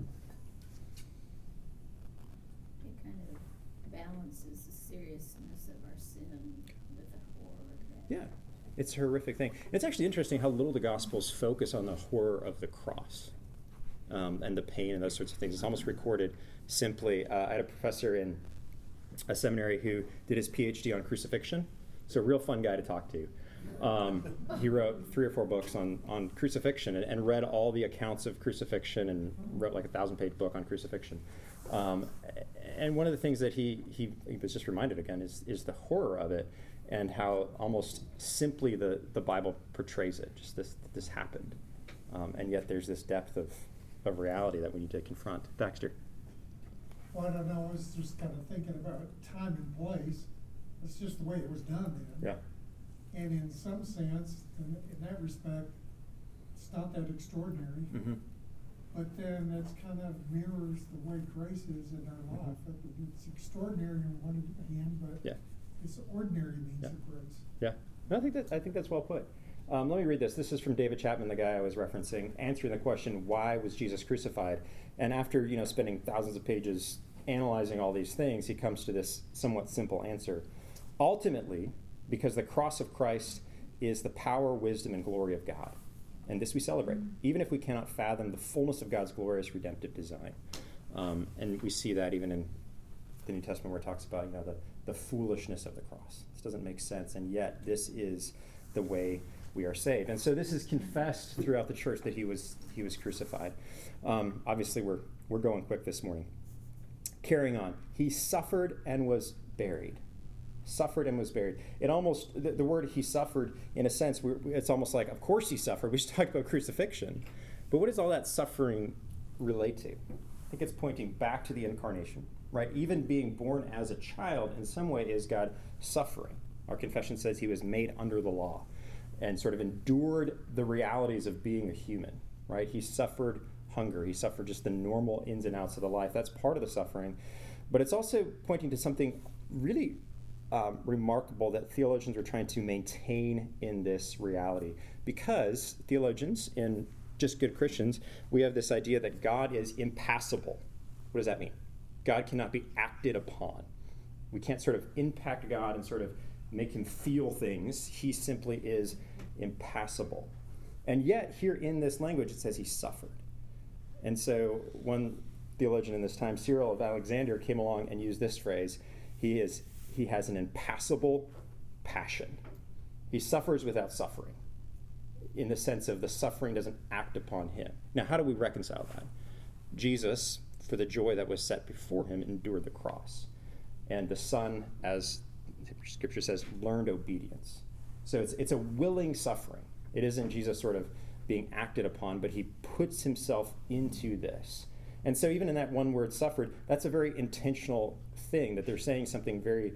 It kind of balances the seriousness of our sin with the horror that. Yeah, it's a horrific thing. It's actually interesting how little the Gospels focus on the horror of the cross and the pain and those sorts of things. It's almost recorded simply. I had a professor in a seminary who did his PhD on crucifixion, so a real fun guy to talk to. He wrote 3 or 4 books on crucifixion and read all the accounts of crucifixion and wrote like a 1,000-page book on crucifixion. And one of the things that he was just reminded again is the horror of it and how almost simply the Bible portrays it. Just this happened, and yet there's this depth of reality that we need to confront. Baxter. Well, I don't know, I was just kind of thinking about time and place. It's just the way it was done then. Yeah. And in some sense, in that respect, it's not that extraordinary. Mm-hmm. But then it's kind of mirrors the way grace is in our life. It's extraordinary on one hand, but Yeah. it's ordinary means Yeah. of grace. Yeah, no, I think that's well put. Let me read this. This is from David Chapman, the guy I was referencing, answering the question, why was Jesus crucified? And after spending thousands of pages analyzing all these things, he comes to this somewhat simple answer. Ultimately, because the cross of Christ is the power, wisdom, and glory of God. And this we celebrate, even if we cannot fathom the fullness of God's glorious redemptive design. And we see that even in the New Testament where it talks about the foolishness of the cross. This doesn't make sense, and yet this is the way we are saved. And so this is confessed throughout the church that he was crucified. Obviously, we're going quick this morning. Carrying on, he suffered and was buried. Suffered and was buried. It almost, the word he suffered, in a sense, it's almost like, of course he suffered. We just talked about crucifixion. But what does all that suffering relate to? I think it's pointing back to the incarnation, right? Even being born as a child in some way is God suffering. Our confession says he was made under the law and sort of endured the realities of being a human, right? He suffered hunger. He suffered just the normal ins and outs of the life. That's part of the suffering. But it's also pointing to something really remarkable that theologians are trying to maintain in this reality. Because theologians, and just good Christians, we have this idea that God is impassible. What does that mean? God cannot be acted upon. We can't sort of impact God and sort of make him feel things. He simply is impassible. And yet, here in this language, it says he suffered. And so one theologian in this time, Cyril of Alexandria, came along and used this phrase. He has an impassible passion. He suffers without suffering, in the sense of the suffering doesn't act upon him. Now, how do we reconcile that? Jesus, for the joy that was set before him, endured the cross. And the Son, as Scripture says, learned obedience. So it's a willing suffering. It isn't Jesus sort of being acted upon, but he puts himself into this. And so even in that one word suffered, that's a very intentional thing, that they're saying something very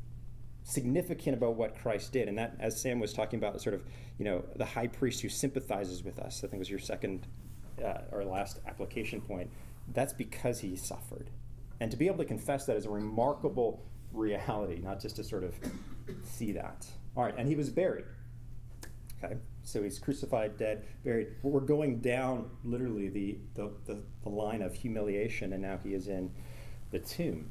significant about what Christ did. And that, as Sam was talking about, sort of, the high priest who sympathizes with us, I think was your second or last application point, that's because he suffered. And to be able to confess that is a remarkable reality, not just to sort of see that. All right, and he was buried. Okay, so he's crucified, dead, buried. We're going down literally the line of humiliation, and now he is in the tomb.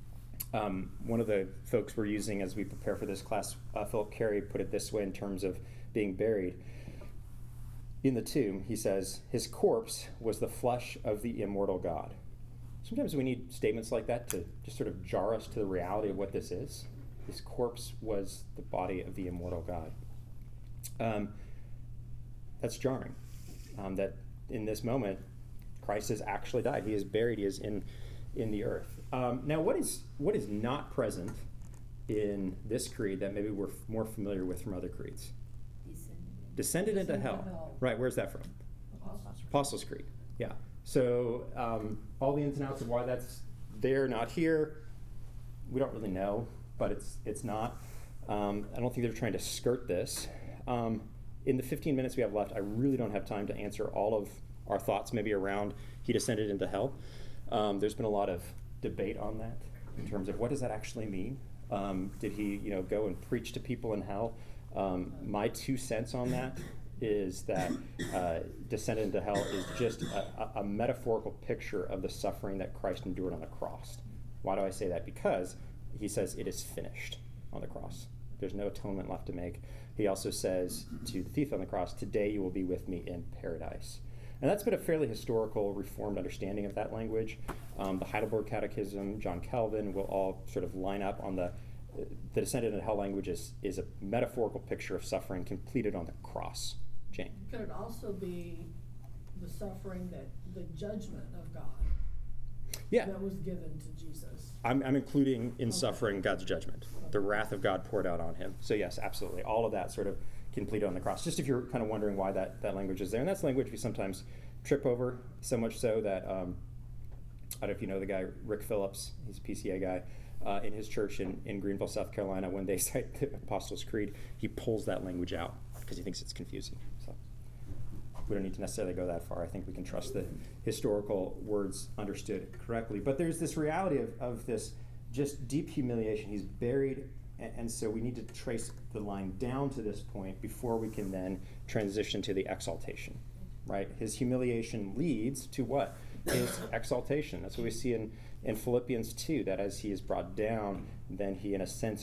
One of the folks we're using as we prepare for this class, Philip Carey, put it this way in terms of being buried. In the tomb, he says, his corpse was the flesh of the immortal God. Sometimes we need statements like that to just sort of jar us to the reality of what this is. His corpse was the body of the immortal God. That's jarring. That in this moment, Christ has actually died. He is buried. He is in the earth. Now, what is not present in this creed that maybe we're more familiar with from other creeds? Descended. Descended into Descended hell. into hell. Right. Where's that from? Apostles' Apostles' Creed, yeah. So all the ins and outs of why that's there, not here, we don't really know, but it's not. I don't think they're trying to skirt this. In the 15 minutes we have left, I really don't have time to answer all of our thoughts maybe around he descended into hell. There's been a lot of debate on that in terms of what does that actually mean? Did he go and preach to people in hell? My 2 cents on that is that descended into hell is just a metaphorical picture of the suffering that Christ endured on the cross. Why do I say that? Because he says it is finished on the cross. There's no atonement left to make. He also says to the thief on the cross, today you will be with me in paradise. And that's been a fairly historical, reformed understanding of that language. The Heidelberg Catechism, John Calvin will all sort of line up on the descended into hell language is a metaphorical picture of suffering completed on the cross. Jane. Could it also be the suffering the judgment of God that was given to Jesus? I'm including in suffering God's judgment, the wrath of God poured out on him. So yes, absolutely. All of that sort of completed on the cross. Just if you're kind of wondering why that language is there. And that's language we sometimes trip over, so much so that, I don't know if you know the guy, Rick Phillips, he's a PCA guy, in his church in Greenville, South Carolina, when they cite the Apostles' Creed, he pulls that language out because he thinks it's confusing. So we don't need to necessarily go that far. I think we can trust the historical words understood correctly. But there's this reality of this just deep humiliation. He's buried, and so we need to trace the line down to this point before we can then transition to the exaltation, right? His humiliation leads to what? His exaltation. That's what we see in Philippians 2, that as he is brought down, then he, in a sense,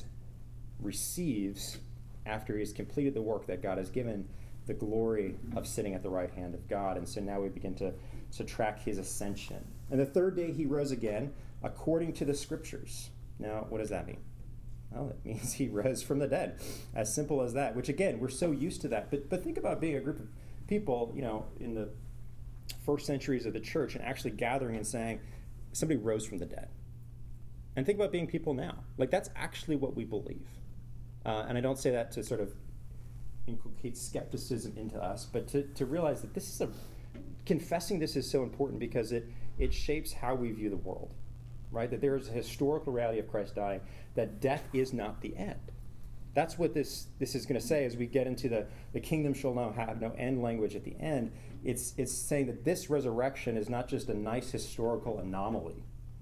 receives, after he's completed the work that God has given, the glory of sitting at the right hand of God. And so now we begin to track his ascension. And the third day he rose again, according to the Scriptures. Now, what does that mean? Well, it means he rose from the dead. As simple as that, which again, we're so used to that. But think about being a group of people, in the first centuries of the church and actually gathering and saying, somebody rose from the dead. And think about being people now. Like, that's actually what we believe. And I don't say that to sort of inculcate skepticism into us, but to realize that this is confessing this is so important because it shapes how we view the world, right? That there is a historical reality of Christ dying, that death is not the end. That's what this is going to say as we get into the kingdom shall now have no end language at the end. It's saying that this resurrection is not just a nice historical anomaly,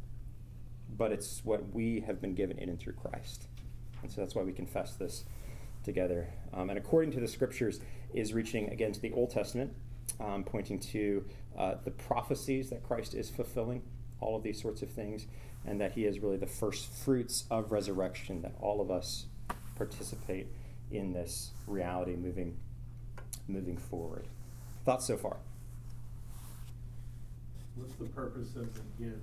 but it's what we have been given in and through Christ. And so that's why we confess this together. And according to the Scriptures is reaching again to the Old Testament, pointing to the prophecies that Christ is fulfilling, all of these sorts of things, and that he is really the first fruits of resurrection, that all of us participate in this reality moving forward. Thoughts so far? What's the purpose of again?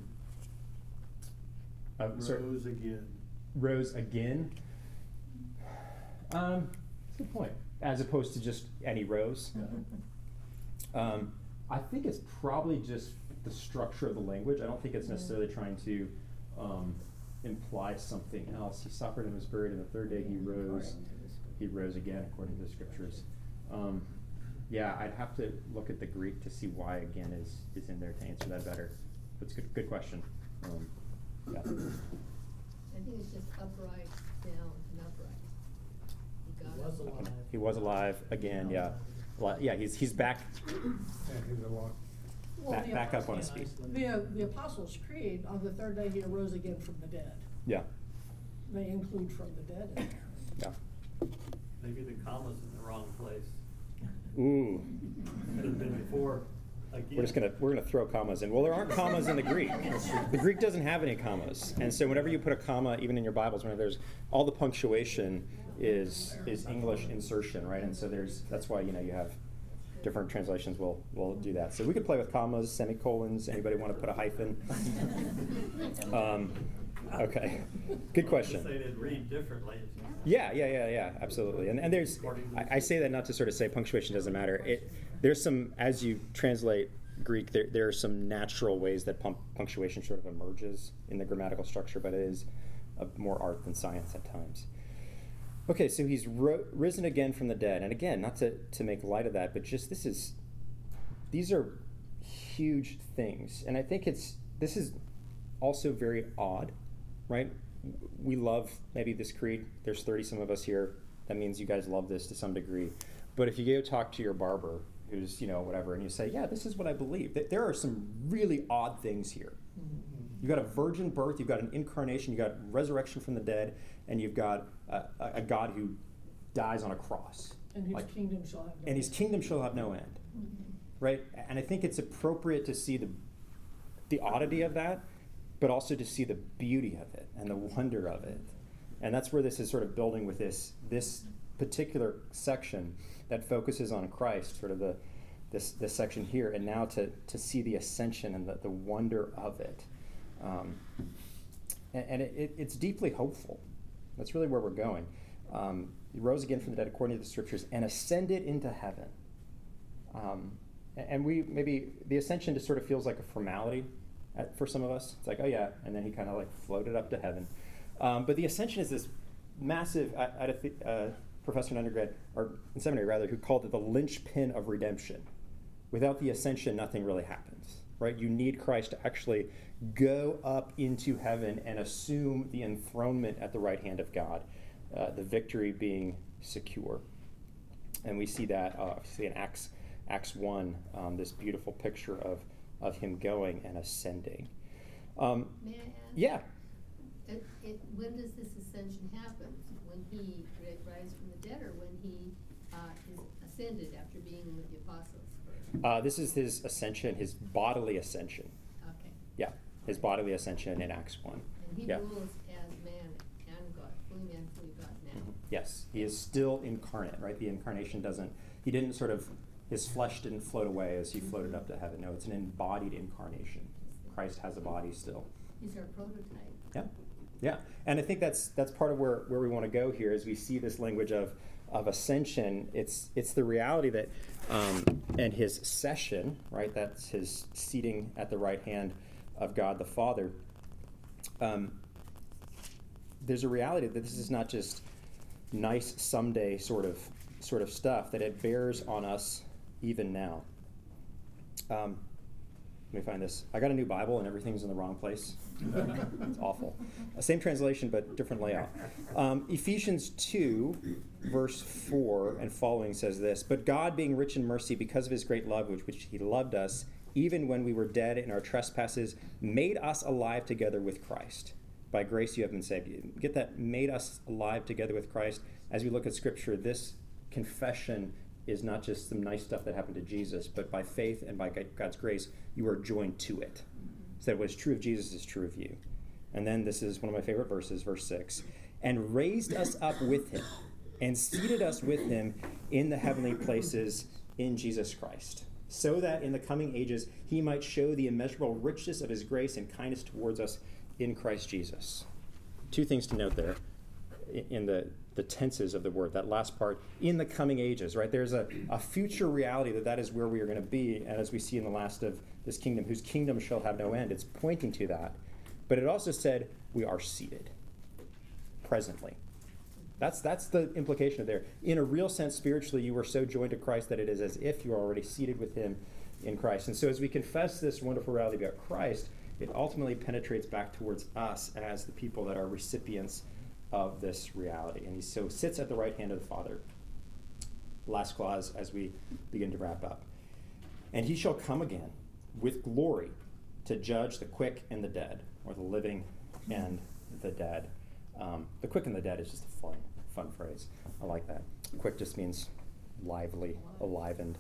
Sorry. Rose again. Rose again? That's a good point. As opposed to just any rose. Yeah. I think it's probably just the structure of the language. I don't think it's necessarily trying to imply something else. He suffered and was buried, and the third day he rose. He rose again, according to the Scriptures. Yeah, I'd have to look at the Greek to see why again is in there to answer that better. That's a good question. Yeah. I think it's just upright, down, and upright. He got was up. alive. He was alive again. Yeah, yeah. He's back. And he's alive. Well, the Back up on his feet. The Apostles' Creed, on the third day he arose again from the dead. Yeah. They include from the dead in there. Yeah. Maybe the comma's in the wrong place. Ooh. Could have been before again. We're gonna throw commas in. Well, there aren't commas in the Greek. The Greek doesn't have any commas, and so whenever you put a comma, even in your Bibles, whenever there's all the punctuation is English insertion, right? And so that's why you have different translations will do that. So we could play with commas, semicolons. Anybody want to put a hyphen? Okay, good question. They did read differently. Yeah, absolutely. And there's, I say that not to sort of say punctuation doesn't matter. There's some, as you translate Greek, there are some natural ways that punctuation sort of emerges in the grammatical structure, but it is more art than science at times. Okay, so he's risen again from the dead. And again, not to make light of that, but just these are huge things. And I think this is also very odd, right? We love maybe this creed. There's 30 some of us here. That means you guys love this to some degree. But if you go talk to your barber, who's, whatever, and you say, yeah, this is what I believe, there are some really odd things here. You've got a virgin birth, you've got an incarnation, you've got resurrection from the dead, and you've got a God who dies on a cross. And whose kingdom shall have no end. And his kingdom shall have no end. Right? And I think it's appropriate to see the oddity of that, but also to see the beauty of it and the wonder of it. And that's where this is sort of building with this particular section that focuses on Christ, sort of this section here, and now to see the ascension and the wonder of it. It's deeply hopeful. That's really where we're going. He rose again from the dead according to the scriptures and ascended into heaven. And maybe the ascension just sort of feels like a formality for some of us. It's like, oh yeah, and then he kind of like floated up to heaven. But the ascension is this massive, I had a professor in undergrad, or in seminary rather, who called it the linchpin of redemption. Without the ascension, nothing really happens, right? You need Christ to actually go up into heaven and assume the enthronement at the right hand of God, the victory being secure. And we see that obviously in Acts 1, this beautiful picture of him going and ascending. May I add? Yeah. When does this ascension happen? When he rises from the dead, or when he is ascended after being with the apostles? This is his ascension, his bodily ascension. Okay. Yeah, his bodily ascension in Acts 1. And he yeah. rules as man and God, fully man, fully God now. Yes, he is still incarnate, right? The incarnation his flesh didn't float away as he floated up to heaven. No, it's an embodied incarnation. Christ has a body still. He's our prototype. Yeah, yeah. And I think that's part of where we want to go here as we see this language of ascension. It's the reality that, and his session, right? That's his seating at the right hand of God the Father. There's a reality that this is not just nice someday sort of stuff, that it bears on us even now. Let me find this. I got a new Bible and everything's in the wrong place. It's awful. Same translation, but different layout. Ephesians 2, verse 4 and following says this, "But God, being rich in mercy, because of his great love with which he loved us, even when we were dead in our trespasses, made us alive together with Christ. By grace you have been saved." You get that? Made us alive together with Christ. As we look at Scripture, this confession is not just some nice stuff that happened to Jesus, but by faith and by God's grace, you are joined to it. So that what is true of Jesus is true of you. And then this is one of my favorite verses, verse 6. "And raised us up with him, and seated us with him in the heavenly places in Jesus Christ, so that in the coming ages he might show the immeasurable richness of his grace and kindness towards us in Christ Jesus." Two things to note there in the tenses of the word, that last part, in the coming ages, right? There's a future reality that is where we are going to be, and as we see in the last of this kingdom, whose kingdom shall have no end. It's pointing to that. But it also said we are seated presently. That's the implication of there. In a real sense, spiritually, you are so joined to Christ that it is as if you are already seated with him in Christ. And so as we confess this wonderful reality about Christ, it ultimately penetrates back towards us as the people that are recipients of this reality. And he so sits at the right hand of the Father. Last clause as we begin to wrap up. "And he shall come again with glory to judge the quick and the dead," or the living and the dead. The quick and the dead is just a fun phrase. I like that. Quick just means lively, alivened.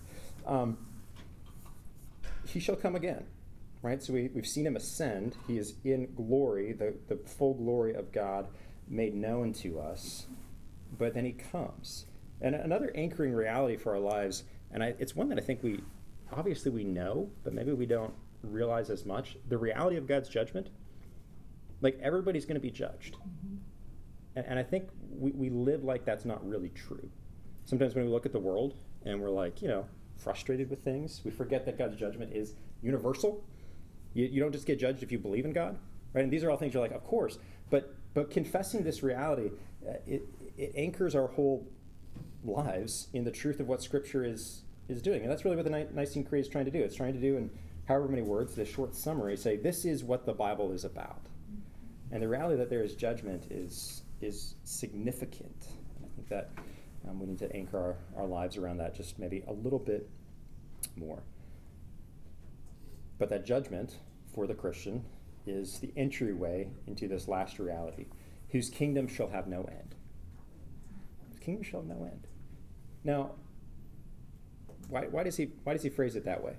He shall come again, right? So we've seen him ascend. He is in glory, the full glory of God made known to us. But then he comes. And another anchoring reality for our lives, and it's one that I think we know, but maybe we don't realize as much, the reality of God's judgment. Like, everybody's going to be judged. And I think we live like that's not really true. Sometimes when we look at the world and we're like, frustrated with things, we forget that God's judgment is universal. You don't just get judged if you believe in God, right? And these are all things you're like, of course. But confessing this reality, it anchors our whole lives in the truth of what Scripture is doing. And that's really what the Nicene Creed is trying to do. It's trying to do, and however many words, this short summary, say this is what the Bible is about. And the reality that there is judgment is significant. And I think that we need to anchor our lives around that just maybe a little bit more. But that judgment for the Christian is the entryway into this last reality, whose kingdom shall have no end. His kingdom shall have no end. Now, why does he phrase it that way?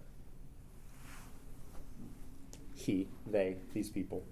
He, they, these people.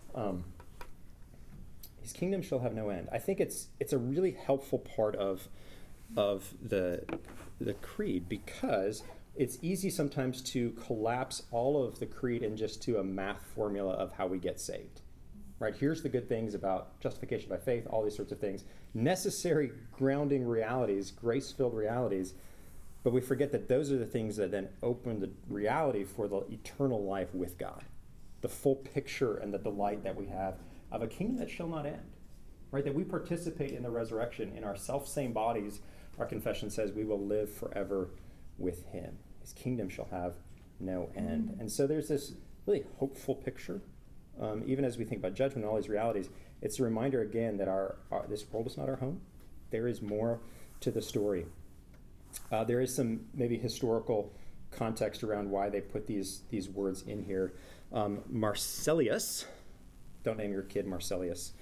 His kingdom shall have no end. I think it's a really helpful part of the creed, because it's easy sometimes to collapse all of the creed in just to a math formula of how we get saved. Right? Here's the good things about justification by faith, all these sorts of things. Necessary grounding realities, grace-filled realities, but we forget that those are the things that then open the reality for the eternal life with God. The full picture and the delight that we have of a kingdom that shall not end. Right? That we participate in the resurrection in our self-same bodies. Our confession says we will live forever with him. His kingdom shall have no end. And so there's this really hopeful picture. Even as we think about judgment and all these realities, it's a reminder again that our this world is not our home. There is more to the story. There is some maybe historical context around why they put these words in here. Marsilius, don't name your kid Marsilius,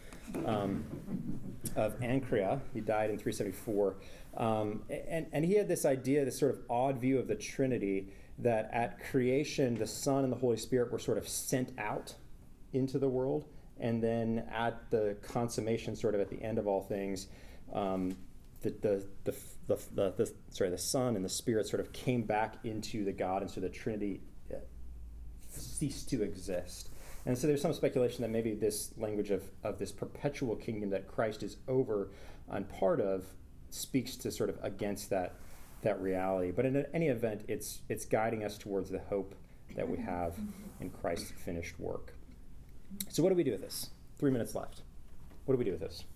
of Ancyra, he died in 374, and he had this idea, this sort of odd view of the Trinity, that at creation the Son and the Holy Spirit were sort of sent out into the world, and then at the consummation, sort of at the end of all things, the Son and the Spirit sort of came back into the God, and so the Trinity ceased to exist. And so there's some speculation that maybe this language of this perpetual kingdom that Christ is over and part of speaks to sort of against that reality. But in any event, it's guiding us towards the hope that we have in Christ's finished work. So what do we do with this? 3 minutes left. What do we do with this?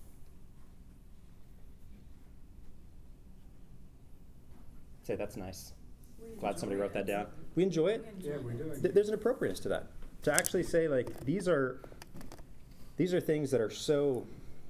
Say, that's nice. Glad somebody wrote that down. We enjoy it? Yeah, we do. There's an appropriateness to that. To actually say, like, these are things that are so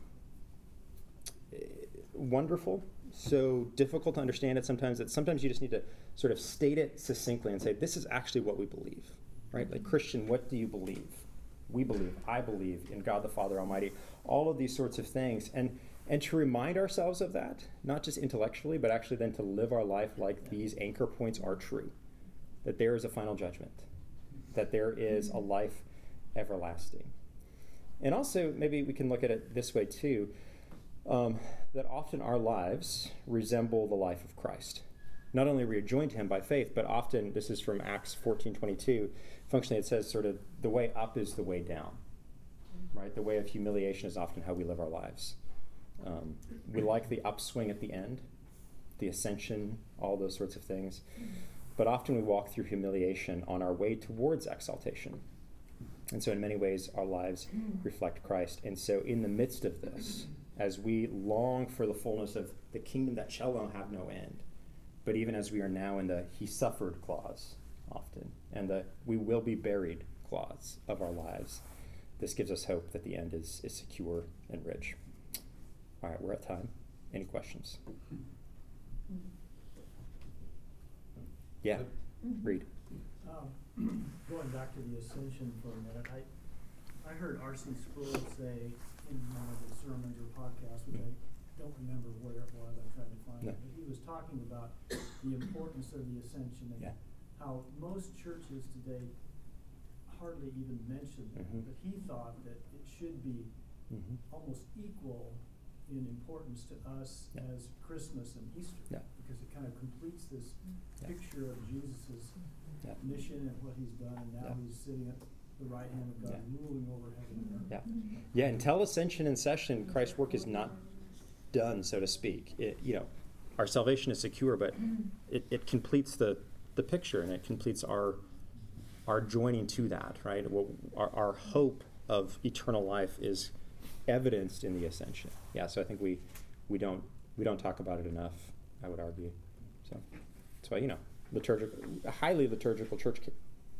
wonderful, so difficult to understand it sometimes, that sometimes you just need to sort of state it succinctly and say, this is actually what we believe, right? Like, Christian, what do you believe? We believe, I believe in God the Father Almighty, all of these sorts of things. And to remind ourselves of that, not just intellectually, but actually then to live our life like these anchor points are true, that there is a final judgment, that there is a life everlasting. And also, maybe we can look at it this way too, that often our lives resemble the life of Christ. Not only are we joined to him by faith, but often, this is from Acts 14:22, functionally it says sort of the way up is the way down, right? The way of humiliation is often how we live our lives. We like the upswing at the end, the ascension, all those sorts of things. But often we walk through humiliation on our way towards exaltation. And so in many ways, our lives reflect Christ. And so in the midst of this, as we long for the fullness of the kingdom that shall have no end, but even as we are now in the he suffered clause often, and the we will be buried clause of our lives, this gives us hope that the end is secure and rich. All right, we're at time. Any questions? Yeah, Reed. Going back to the ascension for a minute, I heard R.C. Sproul say in one of his sermons or podcasts, which I don't remember where it was, I tried to find it, but he was talking about the importance of the ascension and how most churches today hardly even mention that, but he thought that it should be almost equal in importance to us as Christmas and Easter, because it kind of completes this picture of Jesus's mission and what he's done, and now he's sitting at the right hand of God, ruling over heaven and earth. Yeah. Until ascension and session, Christ's work is not done, so to speak. Our salvation is secure, but it completes the picture, and it completes our joining to that, right? Our hope of eternal life is evidenced in the ascension. Yeah, so I think we don't talk about it enough, I would argue. So that's why, highly liturgical church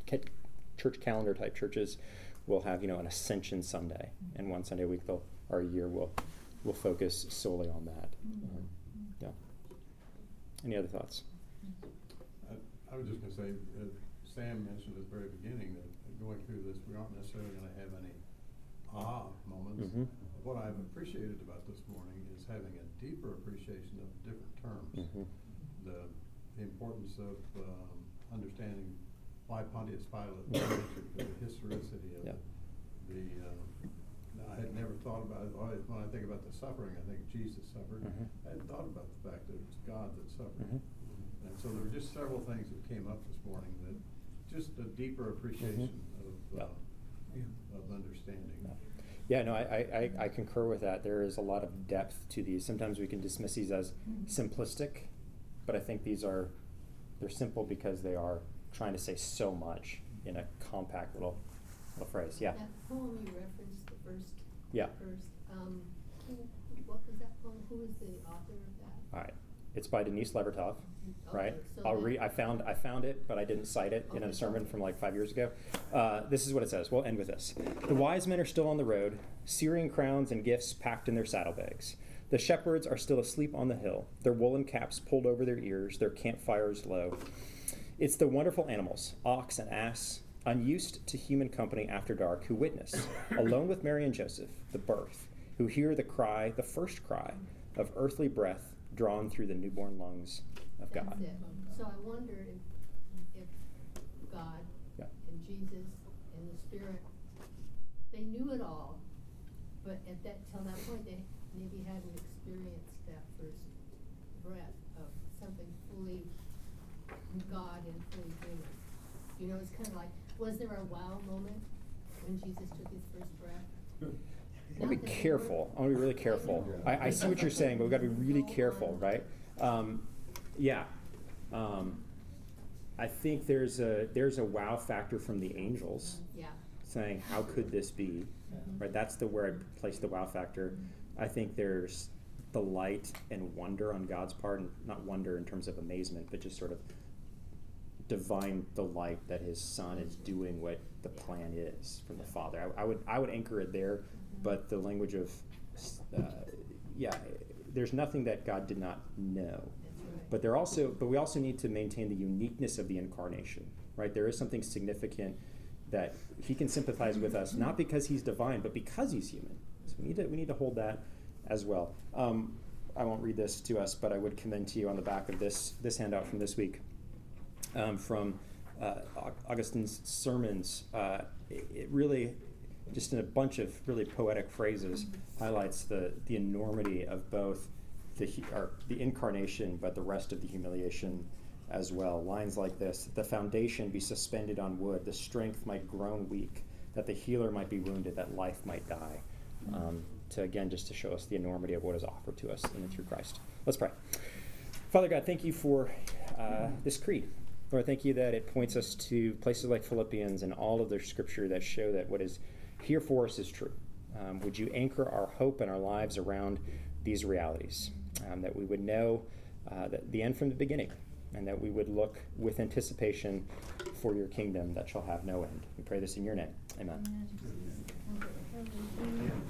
church calendar type churches will have, an Ascension Sunday, and one Sunday a week or a year will focus solely on that. Yeah. Any other thoughts? I was just going to say, Sam mentioned at the very beginning that going through this, we aren't necessarily going to have any moments. Mm-hmm. What I've appreciated about this morning is having a deeper appreciation of different terms. Mm-hmm. The importance of understanding why Pontius Pilate, the historicity of Yeah. I had never thought about it. Always, when I think about the suffering, I think Jesus suffered. Mhm. I hadn't thought about the fact that it was God that suffered. Mhm. And so there were just several things that came up this morning that just a deeper appreciation Yeah. of understanding. Yeah, no, I concur with that. There is a lot of depth to these. Sometimes we can dismiss these as simplistic, but I think they're simple because they are trying to say so much in a compact little phrase. Yeah. That poem you referenced, the first. Yeah. What was that poem? Who was the author of that? All right. It's by Denise Levertov, right? Okay, so I'll then- read. I found it, but I didn't cite it in a Okay. sermon from like 5 years ago. This is what it says. We'll end with this. The wise men are still on the road, Syrian crowns and gifts packed in their saddlebags. The shepherds are still asleep on the hill, their woolen caps pulled over their ears, their campfires low. It's the wonderful animals, ox and ass, unused to human company after dark, who witness, alone with Mary and Joseph, the birth, who hear the cry, the first cry, of earthly breath drawn through the newborn lungs of God. That's it. So I wonder if God Yeah. and Jesus and the Spirit, they knew it all, but till that point, they maybe hadn't experienced that first breath of something fully God and fully human. It's kind of like, was there a wow moment when Jesus took his first breath? I want to be careful. I want to be really careful. I see what you're saying, but we've got to be really careful, right? I think there's a wow factor from the angels Yeah. saying, how could this be? Right? That's where I place the wow factor. I think there's delight and wonder on God's part, and not wonder in terms of amazement, but just sort of divine delight that his son is doing what the plan is from the Father. I would anchor it there, but the language of there's nothing that God did not know. But we also need to maintain the uniqueness of the incarnation, right? There is something significant that he can sympathize with us, not because he's divine, but because he's human. So we need to hold that as well. I won't read this to us, but I would commend to you on the back of this handout from this week, from Augustine's sermons. It really, just in a bunch of really poetic phrases, highlights the enormity of both the incarnation, but the rest of the humiliation as well. Lines like this: the foundation be suspended on wood, the strength might groan weak, that the healer might be wounded, that life might die. Just to show us the enormity of what is offered to us in and through Christ. Let's pray. Father God, thank you for this creed. Lord, thank you that it points us to places like Philippians and all of their scripture that show that what is here for us is true. Would you anchor our hope and our lives around these realities, that we would know that the end from the beginning, and that we would look with anticipation for your kingdom that shall have no end. We pray this in your name. Amen. Amen.